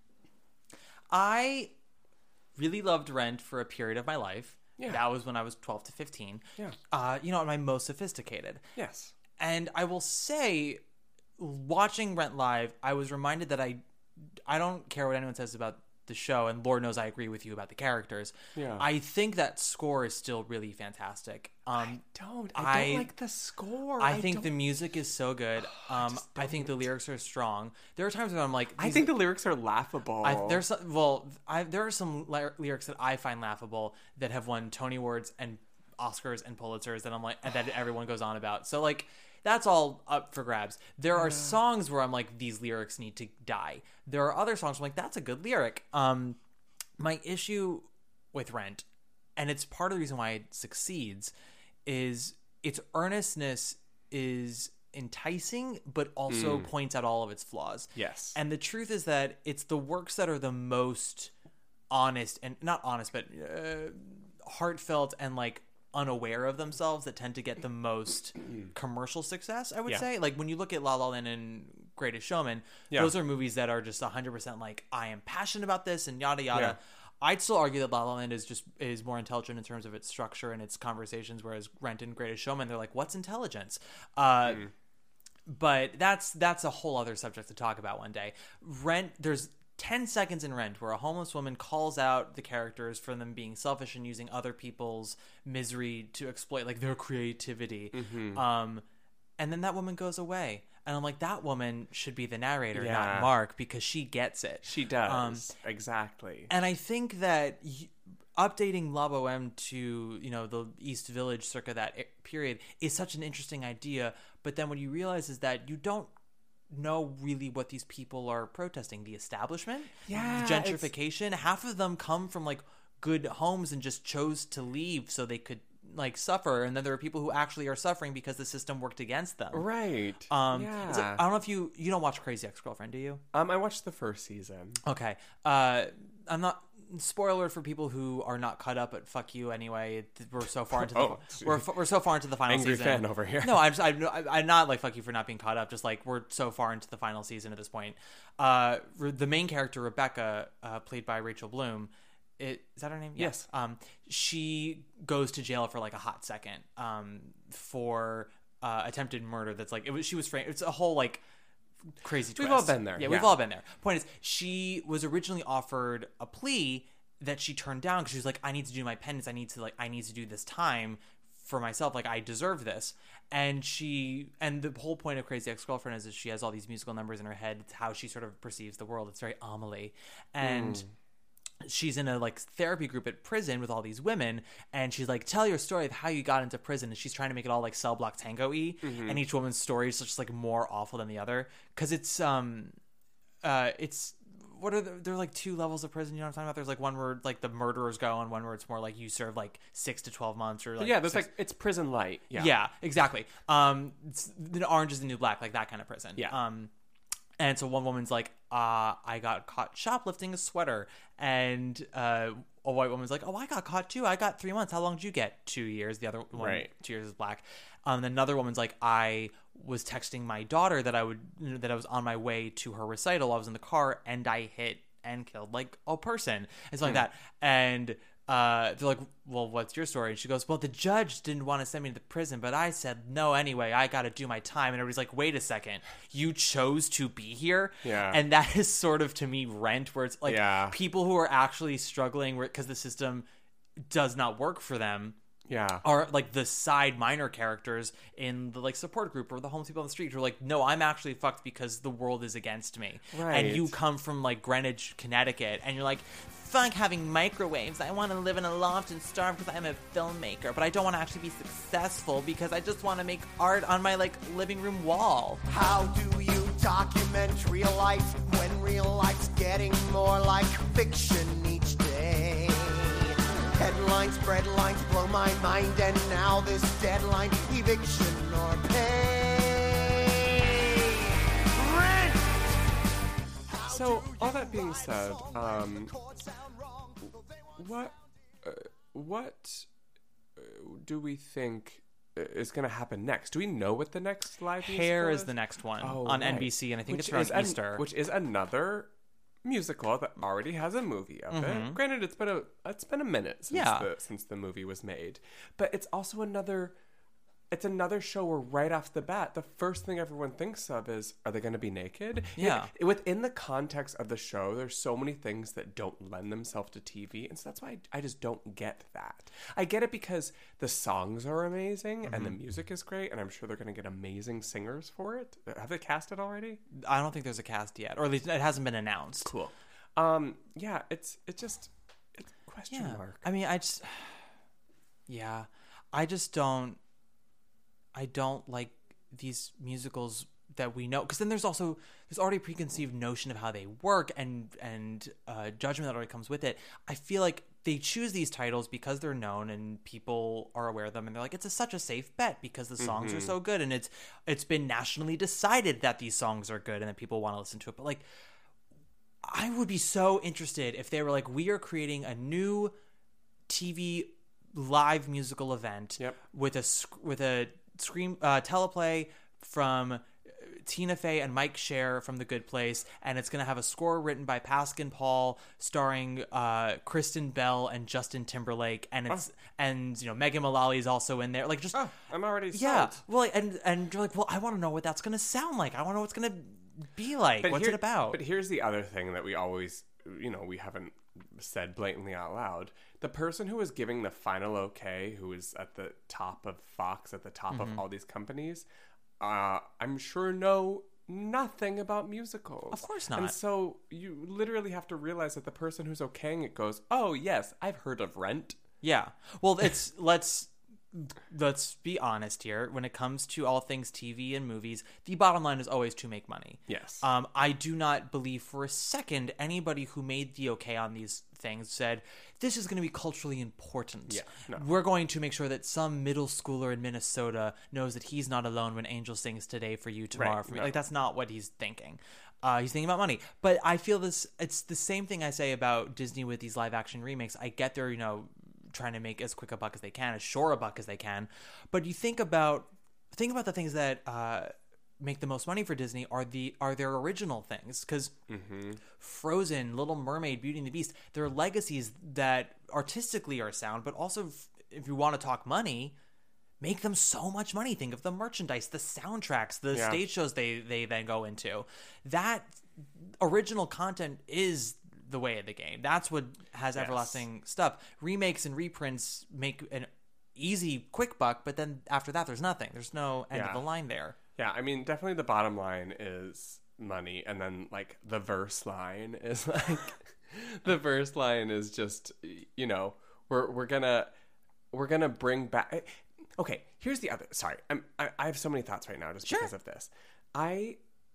I really loved Rent for a period of my life. Yeah. That was when I was twelve to fifteen. Yeah. Uh, you know, at my most sophisticated. Yes. And I will say, watching Rent live, I was reminded that I, I don't care what anyone says about the show, and Lord knows I agree with you about the characters. Yeah. I think that score is still really fantastic. Um, I don't. I, I don't like the score. I, I think don't... the music is so good. Um, I, I think the lyrics are strong. There are times when I'm like, I think the lyrics are laughable. I, there's some, well, I, there are some ly- lyrics that I find laughable that have won Tony Awards and Oscars and Pulitzers that I'm like, and that everyone goes on about. So like, that's all up for grabs. There are songs where I'm like, these lyrics need to die. There are other songs where I'm like, that's a good lyric. Um, my issue with Rent, and it's part of the reason why it succeeds, is its earnestness is enticing, but also Mm. points out all of its flaws. Yes. And the truth is that it's the works that are the most honest, and not honest, but uh, heartfelt and like unaware of themselves that tend to get the most commercial success, I would Yeah. say. Like when you look at La La Land and Greatest Showman, Yeah. those are movies that are just one hundred percent like, I am passionate about this and yada yada. Yeah. I'd still argue that La La Land is just is more intelligent in terms of its structure and its conversations, whereas Rent and Greatest Showman, they're like, what's intelligence? Uh, Mm. But that's that's a whole other subject to talk about one day. Rent, there's ten seconds in Rent where a homeless woman calls out the characters for them being selfish and using other people's misery to exploit like their creativity. Mhm. Um, and then that woman goes away. And I'm like, that woman should be the narrator, Yeah. not Mark, because she gets it. She does. Um, exactly. And I think that y- updating La Boheme to, you know, the East Village circa that e- period is such an interesting idea. But then what you realize is that you don't know really what these people are protesting. The establishment, Yeah, the gentrification. Half of them come from like good homes and just chose to leave so they could like suffer. And then there are people who actually are suffering because the system worked against them. Right. Um, Yeah. so I don't know if you, you don't watch Crazy Ex-Girlfriend, do you? Um, I watched the first season. Okay. Uh, I'm not. Spoiler for people who are not caught up, but fuck you anyway. We're so far into the Oh, we're we're so far into the final angry season. fan over here. No, I'm just, I'm I'm not like fuck you for not being caught up. Just like we're so far into the final season at this point. Uh, re- the main character Rebecca, uh, played by Rachel Bloom. It, is that her name? Yeah. Yes. Um, she goes to jail for like a hot second. Um, for uh, attempted murder. That's like it was. She was framed. It's a whole like. Crazy twist. We've all been there. Yeah, Yeah. we've all been there. Point is, she was originally offered a plea that she turned down because she was like, I need to do my penance. I need to like, I need to do this time for myself. Like, I deserve this. And she, and the whole point of Crazy Ex-Girlfriend is that she has all these musical numbers in her head. It's how she sort of perceives the world. It's very Amelie. And Mm. she's in a like therapy group at prison with all these women, and she's like, tell your story of how you got into prison, and she's trying to make it all like Cell Block Tango-y, Mhm. and each woman's story is just like more awful than the other because it's um uh it's what are the, there are like two levels of prison, you know what I'm talking about? There's like one where like the murderers go and one where it's more like you serve like six to twelve months or like yeah, there's six- like it's prison light. Yeah. yeah, exactly. Um, it's, the orange is the new black, like that kind of prison. Yeah. Um, and so one woman's like, uh, I got caught shoplifting a sweater. And uh, a white woman's like, oh, I got caught too. I got three months. How long did you get? Two years. The other one, Right. two years is black. Um, and then another woman's like, I was texting my daughter that I would, that I was on my way to her recital. I was in the car and I hit and killed like a person and something like that. And uh, they're like, well, what's your story? And she goes, well, the judge didn't want to send me to the prison, but I said no anyway. I got to do my time. And everybody's like, wait a second, you chose to be here? Yeah. And that is sort of to me Rent, where it's like Yeah. people who are actually struggling because the system does not work for them. Yeah. Are like the side minor characters in the like support group or the homeless people on the street who are like, no, I'm actually fucked because the world is against me. Right. And you come from like Greenwich, Connecticut, and you're like, fuck having microwaves. I want to live in a loft and starve because I'm a filmmaker, but I don't want to actually be successful because I just want to make art on my like living room wall. How do you document real life when real life's getting more like fiction each day? Headlines, spread lines blow my mind, and now this deadline, eviction or pay. Rent! So all that being said, um, what uh, what uh, do we think is going to happen next? Do we know what the next live Hair musical is the next one Oh, on right. N B C, and I think Which it's around is an- Easter. which is another musical that already has a movie of Mhm. it. Granted, it's been a it's been a minute since Yeah. the since the movie was made, but it's also another. It's another show where right off the bat, the first thing everyone thinks of is, are they going to be naked? Yeah. It- within the context of the show, there's so many things that don't lend themselves to T V. And so that's why I, I just don't get that. I get it because the songs are amazing and the Mhm. music is great. And I'm sure they're going to get amazing singers for it. Have they cast it already? I don't think there's a cast yet, or at least it hasn't been announced. Cool. Um, yeah, it's, it just, it's question Yeah. mark. I mean, I just, yeah, I just don't, I don't like these musicals that we know, because then there's also there's already a preconceived notion of how they work and and uh, judgment that already comes with it. I feel like they choose these titles because they're known and people are aware of them, and they're like, it's a, such a safe bet because the songs Mm-hmm. are so good, and it's it's been nationally decided that these songs are good and that people want to listen to it. But like, I would be so interested if they were like, we are creating a new T V live musical event Yep. with a sc- with a screen uh, teleplay from Tina Fey and Mike Scher from The Good Place, and it's going to have a score written by Paskin Paul, starring uh, Kristen Bell and Justin Timberlake, and it's oh. and you know Megan Mullally is also in there. Like, just oh, I'm already sold. yeah. Well, like, and and you're like, well, I want to know what that's going to sound like. I want to know what's going to be like. But What's here- it about? But here's the other thing that we always, you know, we haven't said blatantly out loud. The person who is giving the final okay, who is at the top of Fox, at the top Mm-hmm. of all these companies, uh, I'm sure know nothing about musicals. Of course not. And so you literally have to realize that the person who's okaying it goes, oh, yes, I've heard of Rent. Yeah. Well, it's let's let's be honest here. When it comes to all things T V and movies, the bottom line is always to make money. Yes. Um, I do not believe for a second anybody who made the okay on these things said this is going to be culturally important. Yeah, no. We're going to make sure that some middle schooler in Minnesota knows that he's not alone when Angel sings today for you, tomorrow Right, for me. no. Like, that's not what he's thinking. Uh, he's thinking about money. But I feel this, it's the same thing I say about Disney with these live action remakes. I get they're, you know, trying to make as quick a buck as they can, as sure a buck as they can. But you think about, think about the things that, uh, make the most money for Disney are the are their original things, because Mm-hmm. Frozen, Little Mermaid, Beauty and the Beast, they're legacies that artistically are sound, but also if, if you want to talk money, make them so much money. Think of the merchandise, the soundtracks, the Yeah. stage shows they they then go into. That original content is the way of the game. That's what has Yes. everlasting stuff. Remakes and reprints make an easy quick buck, but then after that there's nothing. There's no end Yeah. of the line there. Yeah, I mean, definitely the bottom line is money, and then like the verse line is like the verse line is just, you know, we're we're gonna we're gonna bring back. Okay, here's the other. Sorry, I'm I, I have so many thoughts right now just Sure. because of this. I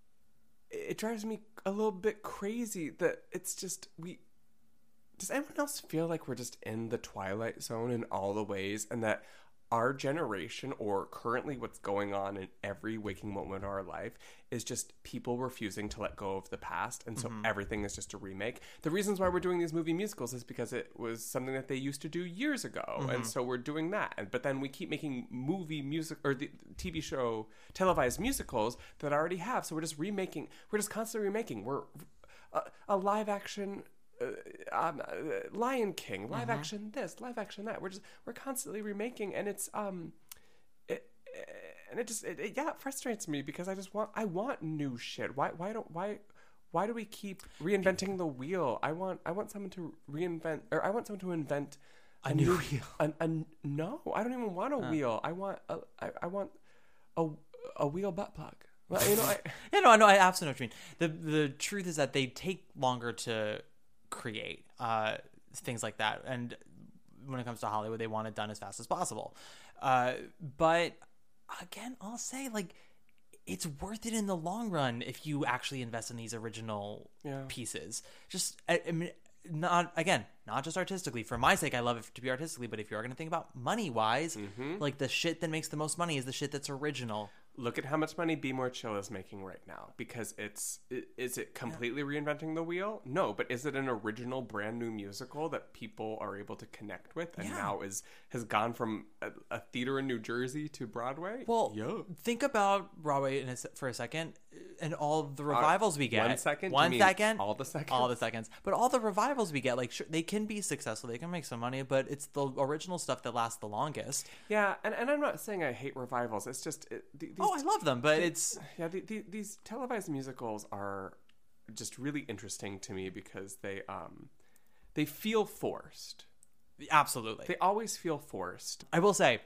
it drives me a little bit crazy that it's just we. Does anyone else feel like we're just in the twilight zone in all the ways, and that our generation, or currently what's going on in every waking moment of our life, is just people refusing to let go of the past, and so everything is just a remake? The reasons why we're doing these movie musicals is because it was something that they used to do years ago, and so we're doing that. And but then we keep making movie music or the T V show televised musicals that already have. So we're just remaking. We're just constantly remaking. We're a, a live action. Uh, um, uh, Lion King, live action this, live action that. We're just we're constantly remaking, and it's um, it, and it just it, it, yeah, it frustrates me because I just want I want new shit. Why why don't why why do we keep reinventing the wheel? I want I want someone to reinvent, or I want someone to invent A new wheel. A, a, no, I don't even want a wheel. I want a I, I want a a wheel butt plug. Well, you know, I Yeah, no, I know. I absolutely know what you mean. The the truth is that they take longer to create uh, things like that, and when it comes to Hollywood, they want it done as fast as possible. Uh, but again, I'll say, like, it's worth it in the long run if you actually invest in these original Yeah. pieces. Just, I, I mean, not again, not just artistically. For my sake, I love it to be artistically, but if you are going to think about money wise, like, the shit that makes the most money is the shit that's original. Look at how much money Be More Chill is making right now, because it's i- is it completely reinventing the wheel? No, but is it an original brand new musical that people are able to connect with, and Yeah. now is has gone from a, a theater in New Jersey to Broadway? Well, yeah. think about Broadway in a, se- for a second, and all the revivals we get. one second? One You mean second? all the seconds? All the seconds. But all the revivals we get, like, sure, they can be successful. They can make some money, but it's the original stuff that lasts the longest. Yeah, and, and I'm not saying I hate revivals. It's just it, the- these Oh, I love them, but it's yeah, the, the, these televised musicals are just really interesting to me because they um they feel forced. absolutely. They always feel forced. I will say,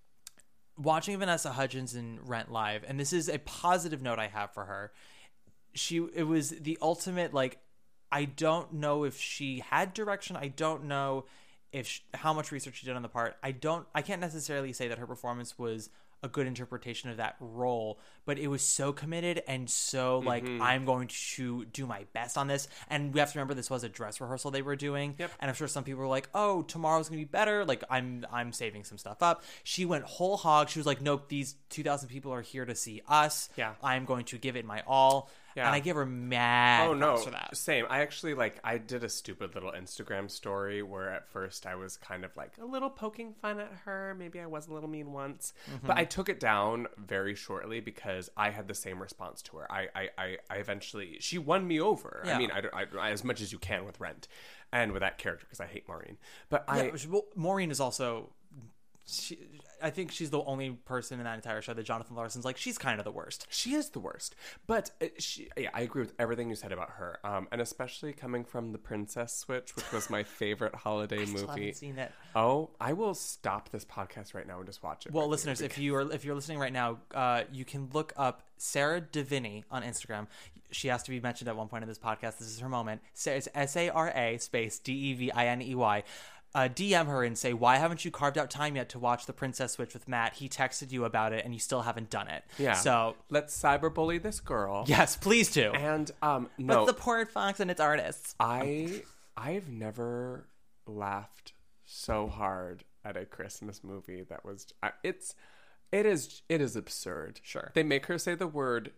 watching Vanessa Hudgens in Rent live, and this is a positive note I have for her. She it was the ultimate, like, I don't know if she had direction. I don't know if she, how much research she did on the part. I don't. I can't necessarily say that her performance was a good interpretation of that role, but it was so committed and so like, Mhm. I'm going to do my best on this. And we have to remember this was a dress rehearsal they were doing. Yep. And I'm sure some people were like, oh, tomorrow's gonna be better. Like I'm I'm saving some stuff up. She went whole hog. She was like, nope, these two thousand people are here to see us. Yeah. I'm going to give it my all. Yeah. And I give her mad Oh no, props for that. same. I actually like I did a stupid little Instagram story where at first I was kind of like a little poking fun at her. Maybe I was a little mean once, Mhm. but I took it down very shortly because I had the same response to her. I I, I, I eventually she won me over. Yeah. I mean, I, don't- I, as much as you can with Rent and with that character because I hate Maureen. But I Yeah, well, Maureen is also. She, I think she's the only person in that entire show that Jonathan Larson's like, she's kind of the worst. She is the worst. But uh, she, yeah, I agree with everything you said about her. Um, and especially coming from The Princess Switch, which was my favorite holiday I still movie. haven't seen it. Oh, I will stop this podcast right now and just watch it. Well, right listeners, now. if you are if you're listening right now, uh, you can look up Sarah Deviney on Instagram. She has to be mentioned at one point in this podcast. This is her moment. Sa- It's S A R A space D E V I N E Y. Uh, D M her and say, why haven't you carved out time yet to watch The Princess Switch with Matt? He texted you about it and you still haven't done it. Yeah. So let's cyberbully this girl. yes, please do. And um, no, What's the porn fox and its artists? I I've never laughed so hard at a Christmas movie that was. I- It's it is it is absurd. Sure. They make her say the word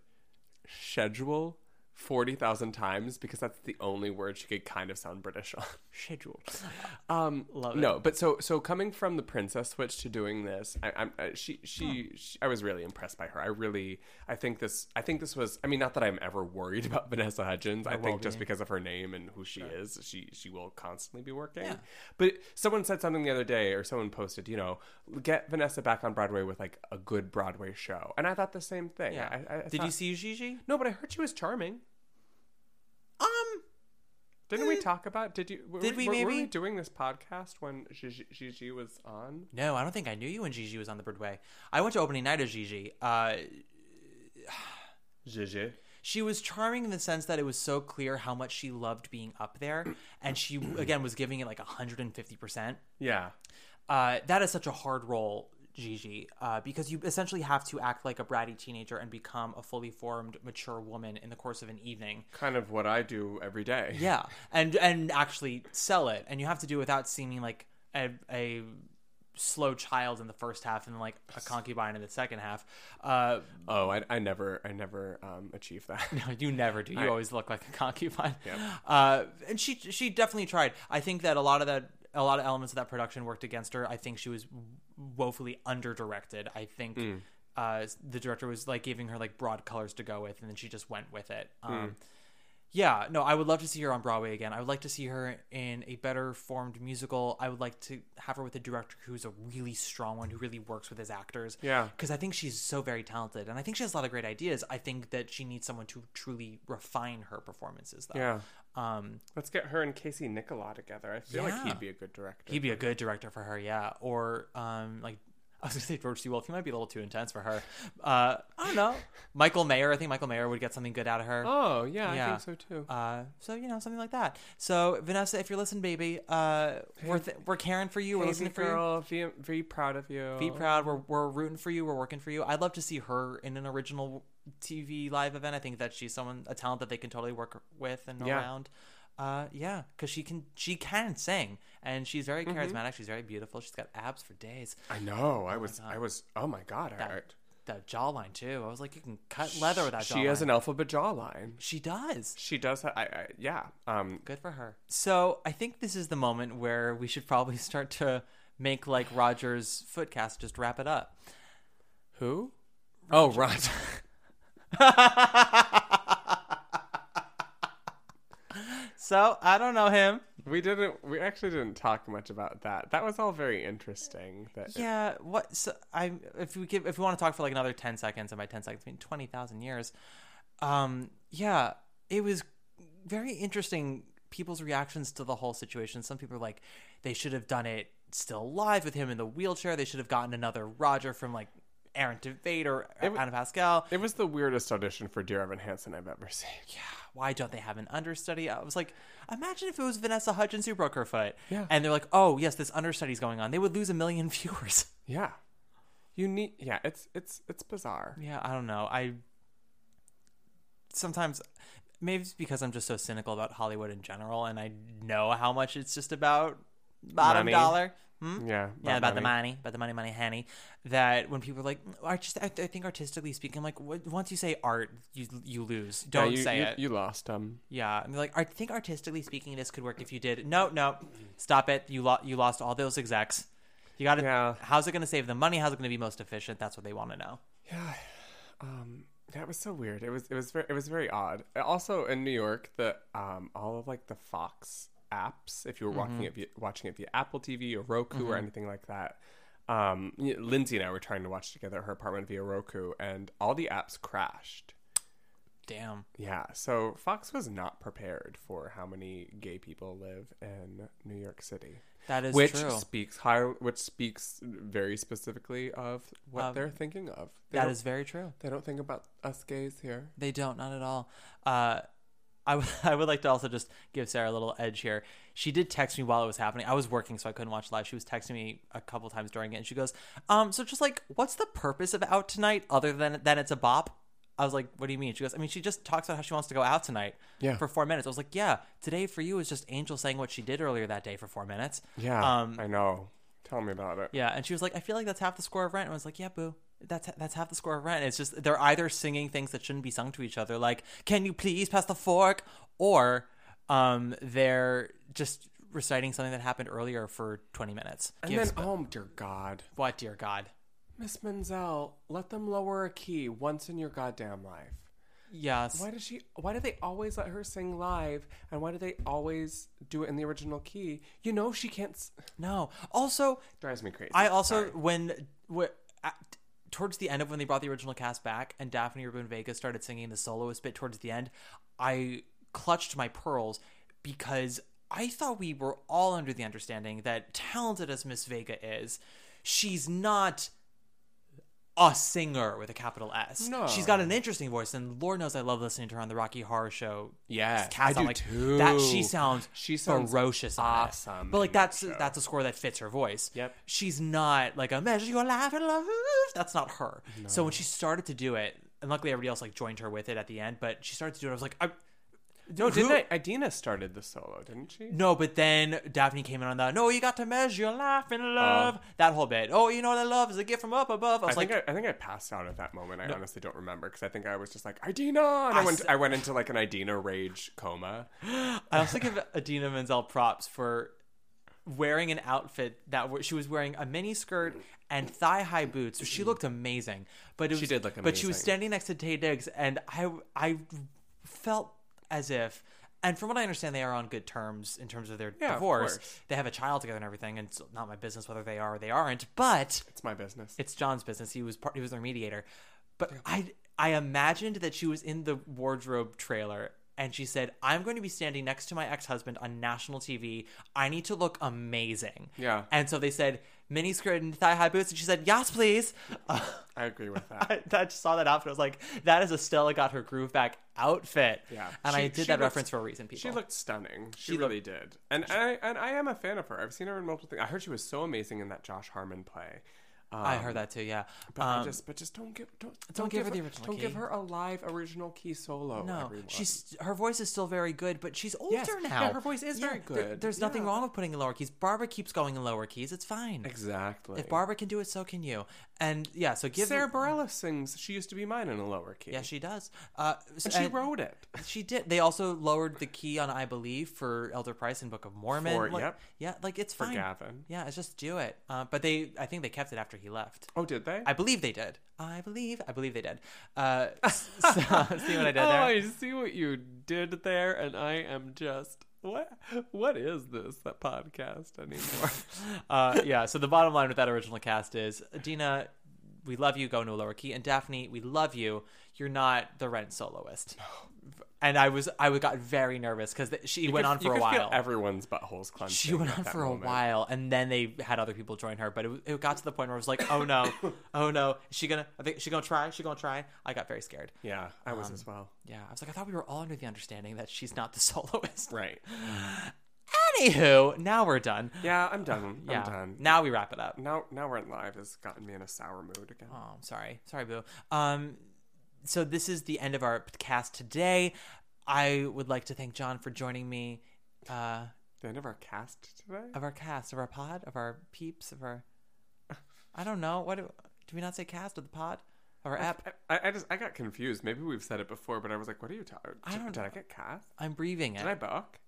schedule forty thousand times because that's the only word she could kind of sound British on. Schedule. Um, Love it. No, but so so coming from the Princess Switch to doing this, I, I'm I, she she, she I was really impressed by her. I really I think this I think this was I mean not that I'm ever worried about Vanessa Hudgens. I, I will think just be. because of her name and who she is, she she will constantly be working. Yeah. But someone said something the other day, or someone posted, you know, get Vanessa back on Broadway with like a good Broadway show, and I thought the same thing. Yeah. I, I, I Did thought- you see Gigi? No, but I heard she was charming. Um, Didn't we talk about? Did you? Were Did we were, Were maybe? we doing this podcast when Gigi, Gigi was on? No, I don't think I knew you when Gigi was on the Broadway. I went to opening night of Gigi. Uh, Gigi. she was charming in the sense that it was so clear how much she loved being up there, and she again was giving it like one hundred fifty percent. Yeah. Uh, that is such a hard role, Gigi, uh, because you essentially have to act like a bratty teenager and become a fully formed, mature woman in the course of an evening. Kind of what I do every day. Yeah, and and actually sell it, and you have to do it without seeming like a, a slow child in the first half and like a concubine in the second half. Uh, oh, I, I never, I never um, achieved that. No, you never do. You I- always look like a concubine. Yep. Uh, and she she definitely tried. I think that a lot of that, a lot of elements of that production worked against her. I think she was woefully under-directed. I think Mm. uh, the director was like giving her like broad colors to go with, and then she just went with it. Um, Mm. Yeah, no, I would love to see her on Broadway again. I would like to see her in a better formed musical. I would like to have her with a director who's a really strong one, who really works with his actors. Yeah. Because I think she's so very talented, and I think she has a lot of great ideas. I think that she needs someone to truly refine her performances, though. Yeah. Um, Let's get her and Casey Nicola together. I feel like Yeah. he'd be a good director. he'd be a good director for her, yeah. Or, um, like, I was going to say George C. Wolfe. He might be a little too intense for her. Uh, I don't know. Michael Mayer. I think Michael Mayer would get something good out of her. Oh, yeah, Yeah. I think so too. Uh, so you know, something like that. So Vanessa, if you're listening, baby, uh, we're th- we're caring for you. We're Hey, listening for girl, Be, very proud of you. you. Be proud. We're we're rooting for you. We're working for you. I'd love to see her in an original T V live event. I think that she's someone a talent that they can totally work with and Yeah. around. Uh, yeah, because she can she can sing, and she's very Mhm. charismatic. She's very beautiful. She's got abs for days. I know. I Oh my was. God. I was. Oh my god. That, I, that jawline too. I was like, you can cut leather with that jawline. she has an alphabet jawline. She does. She does. Ha- I, I. Yeah. Um. Good for her. So I think this is the moment where we should probably start to make like Roger's Footcast, just wrap it up. Who? Oh, Roger. So I don't know him. We didn't. We actually didn't talk much about that. That was all very interesting. That Yeah. What? So I, if we give, if we want to talk for like another ten seconds, and by ten seconds, I mean twenty thousand years. Um. Yeah. It was very interesting. People's reactions to the whole situation. Some people are like, they should have done it still live with him in the wheelchair. They should have gotten another Roger from like Aaron Tveit or It wa- Anna Pascal. It was the weirdest audition for Dear Evan Hansen I've ever seen. Yeah, why don't they have an understudy? I was like, imagine if it was Vanessa Hudgens who broke her foot. Yeah. And they're like, oh, yes, this understudy's going on. They would lose a million viewers. Yeah. You need, yeah, it's it's it's bizarre. Yeah, I don't know. I sometimes maybe it's because I'm just so cynical about Hollywood in general, and I know how much it's just about bottom Money. dollar. Hmm? Yeah, yeah, about about the money. money, about the money, money, honey. That when people are like, artist, I, I think artistically speaking, I'm like, what, once you say art, you you lose. Yeah, Don't you, say you, it. You lost them. Yeah, and they're like, I think artistically speaking, this could work if you did. No, no, stop it. You lo- you lost all those execs. You got to. Yeah. How's it going to save them money? How's it going to be most efficient? That's what they want to know. Yeah, um, that was so weird. It was it was very it was very odd. Also in New York, the um all of like the Fox apps, if you were watching Mhm. it via, watching it via Apple T V or Roku or Mhm. anything like that. Um, y- Lindsay and I were trying to watch together at her apartment via Roku, and all the apps crashed. Damn. Yeah, so Fox was not prepared for how many gay people live in New York City. That is which true. speaks high, which speaks very specifically of what Um, they're thinking of. They That don't- is very true. They don't think about us gays here. They don't, not at all. Uh, I, w- I would like to also just give Sarah a little edge here. She did text me while it was happening. I was working, so I couldn't watch live. She was texting me a couple times during it, and she goes, um, so just like, what's the purpose of Out Tonight other than than it's a bop? I was like, what do you mean? She goes, I mean, she just talks about how she wants to go out tonight Yeah. for four minutes. I was like, yeah, today for you is just Angel saying what she did earlier that day for four minutes. Yeah, Um, I know. Tell me about it. Yeah, and she was like, I feel like that's half the score of Rent. And I was like, yeah, boo. That's that's half the score of Rent. It's just they're either singing things that shouldn't be sung to each other, like "Can you please pass the fork," or um, they're just reciting something that happened earlier for twenty minutes. And Gives- then, oh dear God, what dear God, Miss Menzel, let them lower a key once in your goddamn life. Yes. Why does she? Why do they always let her sing live? And why do they always do it in the original key? You know she can't. S- no. Also, drives me crazy. I also Sorry. when when at, towards the end of when they brought the original cast back and Daphne Urban Vega started singing the soloist bit towards the end, I clutched my pearls because I thought we were all under the understanding that talented as Miss Vega is, she's not a singer with a capital S. No. She's got an interesting voice, and Lord knows I love listening to her on the Rocky Horror Show. Yeah, Cast I on, do like, too. That she sounds She sounds ferocious, on it. awesome But like in that's that show. that's a score that fits her voice. Yep. She's not like a measure your life in love. That's not her. So when she started to do it, and luckily everybody else like joined her with it at the end, but she started to do it. I was like, I. No, who- didn't I, Idina started the solo, didn't she? No, but then Daphne came in on the no, you got to measure your life in love. that whole bit. Oh, you know what I love is a gift from up above. I I was think like, I, I think I passed out at that moment. I No. honestly don't remember because I think I was just like Idina, and I, I went s- I went into like an Idina rage coma. I also give Idina Menzel props for wearing an outfit that w- she was wearing a mini skirt and thigh high boots. So she looked amazing. But it was, She did look But she was amazing. standing next to Taye Diggs, and I I felt as if. And from what I understand, they are on good terms in terms of their Yeah, of divorce. course. They have a child together and everything, and it's not my business whether they are or they aren't. But It's my business. it's John's business. He was part, he was their mediator. But I I imagined that she was in the wardrobe trailer and she said, "I'm going to be standing next to my ex-husband on national T V. I need to look amazing." Yeah. And so they said, "Mini skirt and thigh-high boots," and she said, "Yes, please." Uh, I agree with that. I, I just saw that outfit. I was like, "That is a Stella got her groove back outfit." Yeah, And She- I did she that looked- reference for a reason. People. She looked stunning. She, She really did, and I and I am a fan of her. I've seen her in multiple things. I heard she was so amazing in that Josh Harmon play. Um, I heard that too. Yeah. But I Um, just but just don't give don't don't give her the original Don't key. give her a live original key solo. No, everyone. she's her voice is still very good, but she's older Yes, now. yeah, her voice is very there- good. there's nothing Yeah. wrong with putting in lower keys. Barbara keeps going in lower keys. It's fine. exactly. If Barbara can do it, so can you. And yeah, so give Sarah Bareilles sings "She Used to Be Mine" in a lower key. Yeah, she does. Uh, and she wrote it. She did. They also lowered the key on "I Believe" for Elder Price in Book of Mormon. For- like, yep. Yeah, like it's For fine. Gavin. Yeah, it's just do it. Uh, but they, I think they kept it after he left. Oh, did they? I believe they did. I believe. I believe they did. Uh, so, see what I did oh, there? I see what you did there, and I am just what? What is this? That podcast anymore? uh, yeah. So the bottom line with that original cast is Dina, we love you. Go into a lower key. And Daphne, we love you. You're not the Rent soloist. And I was, I got very nervous because she You went could- on for you a could while. Feel everyone's buttholes clenching. She went at on that for a moment. while, and then they had other people join her. But it, it got to the point where I was like, "Oh no, oh no, is she gonna? I think is she gonna try? Is she gonna try?" I got very scared. Yeah, I was Um, as well. Yeah, I was like, I thought we were all under the understanding that she's not the soloist. Right. Anywho, now we're done. Yeah, I'm done. Yeah. I'm done. Now we wrap it up. Now, now we're in live has gotten me in a sour mood again. Oh, I'm sorry. Sorry, Boo. Um, so this is the end of our cast today. I would like to thank John for joining me. Uh, the end of our cast today? Of our cast, of our pod, of our peeps, of our... I don't know. What do, do we not say cast of the pod? Of our app? I, I just I got confused. Maybe we've said it before, but I was like, what are you talking about? I don't Did know. I get cast? I'm breathing it. Did I book?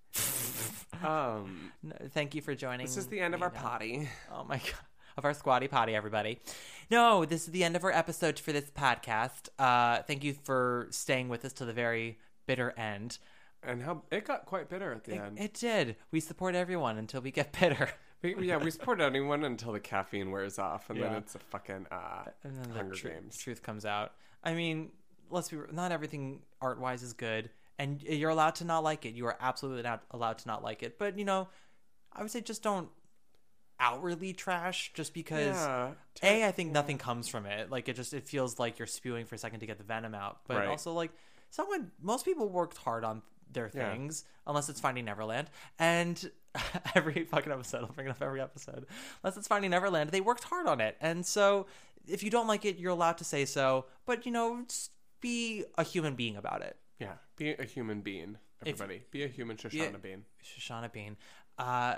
um, no, thank you for joining. This is the end of our now. potty. Oh my god. Of our squatty potty, everybody. No, this is the end of our episode for this podcast. Uh, thank you for staying with us to the very bitter end. And how it got quite bitter at the it, end. It did. We support everyone until we get bitter. We, yeah, we support anyone until the caffeine wears off, and Yeah. then it's a fucking uh, and then Hunger the tr- Games. truth comes out. I mean, let's be not everything art-wise is good, and you're allowed to not like it. You are absolutely not allowed to not like it. But, you know, I would say just don't outwardly trash just because Yeah. A, I think nothing comes from it. Like, it just it feels like you're spewing for a second to get the venom out. But Right. also, like, someone most people worked hard on their Yeah. things, unless it's Finding Neverland. And every fucking episode, I'll bring it up every episode. Unless it's Finding Neverland, they worked hard on it. And so if you don't like it, you're allowed to say so. But, you know, just be a human being about it. Yeah, be a human being, everybody. If, be a human Shoshana yeah, being. Shoshana Bean. Uh,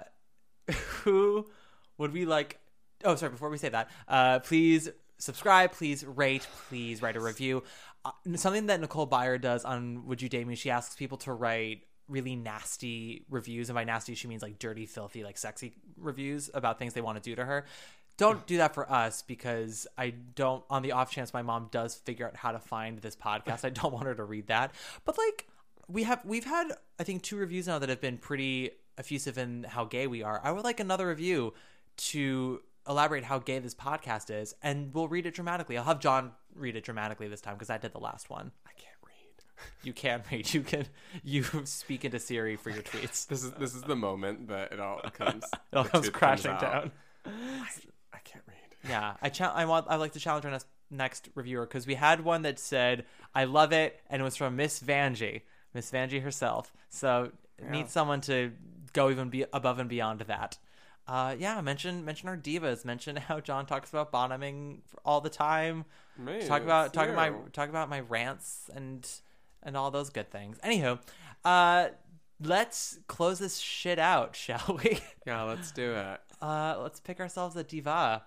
who would we like... Oh, sorry, before we say that, uh, please subscribe, please rate, please write a review. Uh, something that Nicole Byer does on Would You Date Me, she asks people to write really nasty reviews. And by nasty, she means like dirty, filthy, like sexy reviews about things they want to do to her. Don't do that for us, because I don't, on the off chance my mom does figure out how to find this podcast, I don't want her to read that. But like, we have, we've had, I think, two reviews now that have been pretty effusive in how gay we are. I would like another review to elaborate how gay this podcast is, and we'll read it dramatically. I'll have John read it dramatically this time, because I did the last one. I can't read. You can read. You can. You speak into Siri for your tweets. This is this is the moment that it all comes. It all the comes tooth crashing comes out. down. I, I can't read. Yeah, I cha- I want. I like to challenge our next, next reviewer, because we had one that said, "I love it," and it was from Miss Vanjie, Miss Vanjie herself. So Yeah. need someone to go even be above and beyond that. Uh, yeah, mention mention our divas. Mention how John talks about bottoming all the time. Me, talk about it's talk you. about talk about my rants and and all those good things. Anywho, uh, let's close this shit out, shall we? Yeah, let's do it. Uh, let's pick ourselves a diva.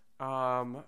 Um.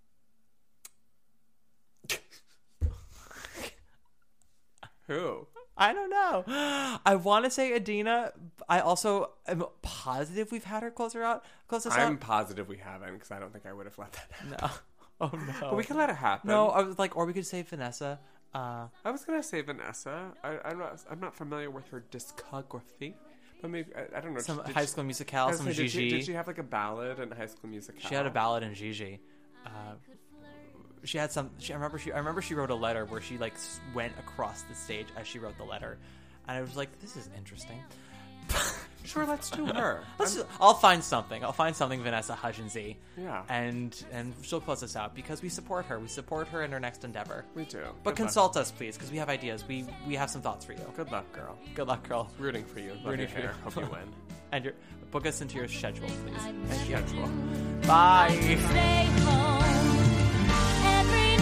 Who? I don't know. I want to say Adina. I also am positive we've had her close her out. Close us I'm out. positive we haven't, because I don't think I would have let that happen. No. Oh no. But we can let it happen. No, I was like, or we could say Vanessa. Uh, I was gonna say Vanessa. I, I'm not. I'm not familiar with her discography, but maybe I, I don't know. some Did High she- School I Musical, was some gonna say, did she, Gigi. did she have like a ballad in High School Musical? She had a ballad in Gigi. Uh, she had some. She, I remember. She. I remember she wrote a letter where she like s- went across the stage as she wrote the letter, and I was like, "This is interesting." Sure, let's do her. Let's. I'll find something. I'll find something. Vanessa Hudgens-y. Yeah. And and she'll close us out, because we support her. We support her in her next endeavor. We do. But Good consult luck. us, please, because we have ideas. We we have some thoughts for you. Good luck, girl. Good luck, girl. Rooting for you. Love Rooting your for you. hair. Hope you win. And your book us into your schedule, please. And schedule. Bye. Stay home every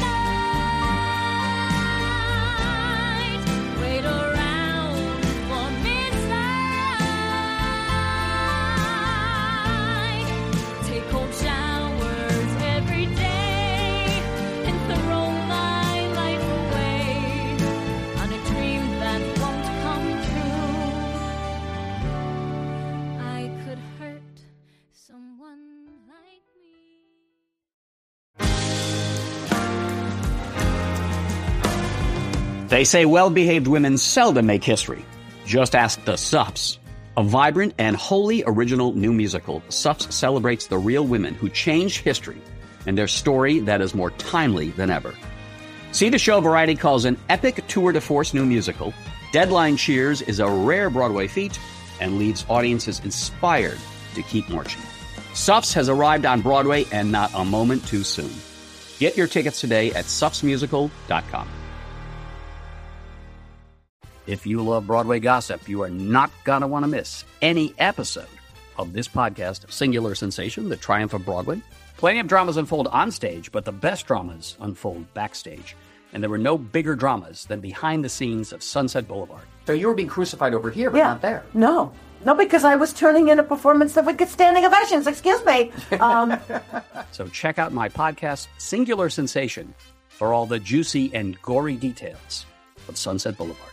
night. Wait around for midnight. Take cold showers every day and throw my life away on a dream that won't come true. I could hurt someone like me. They say well-behaved women seldom make history. Just ask the Sups. A vibrant and wholly original new musical, Sups celebrates the real women who changed history and their story that is more timely than ever. See the show Variety calls an epic tour de force new musical. Deadline Cheers is a rare Broadway feat and leaves audiences inspired to keep marching. Sups has arrived on Broadway, and not a moment too soon. Get your tickets today at sups musical dot com. If you love Broadway gossip, you are not going to want to miss any episode of this podcast, Singular Sensation, The Triumph of Broadway. Plenty of dramas unfold on stage, but the best dramas unfold backstage. And there were no bigger dramas than behind the scenes of Sunset Boulevard. So you were being crucified over here, but Yeah. not there. No. No, because I was turning in a performance that would get standing ovations. Excuse me. Um, So check out my podcast, Singular Sensation, for all the juicy and gory details of Sunset Boulevard.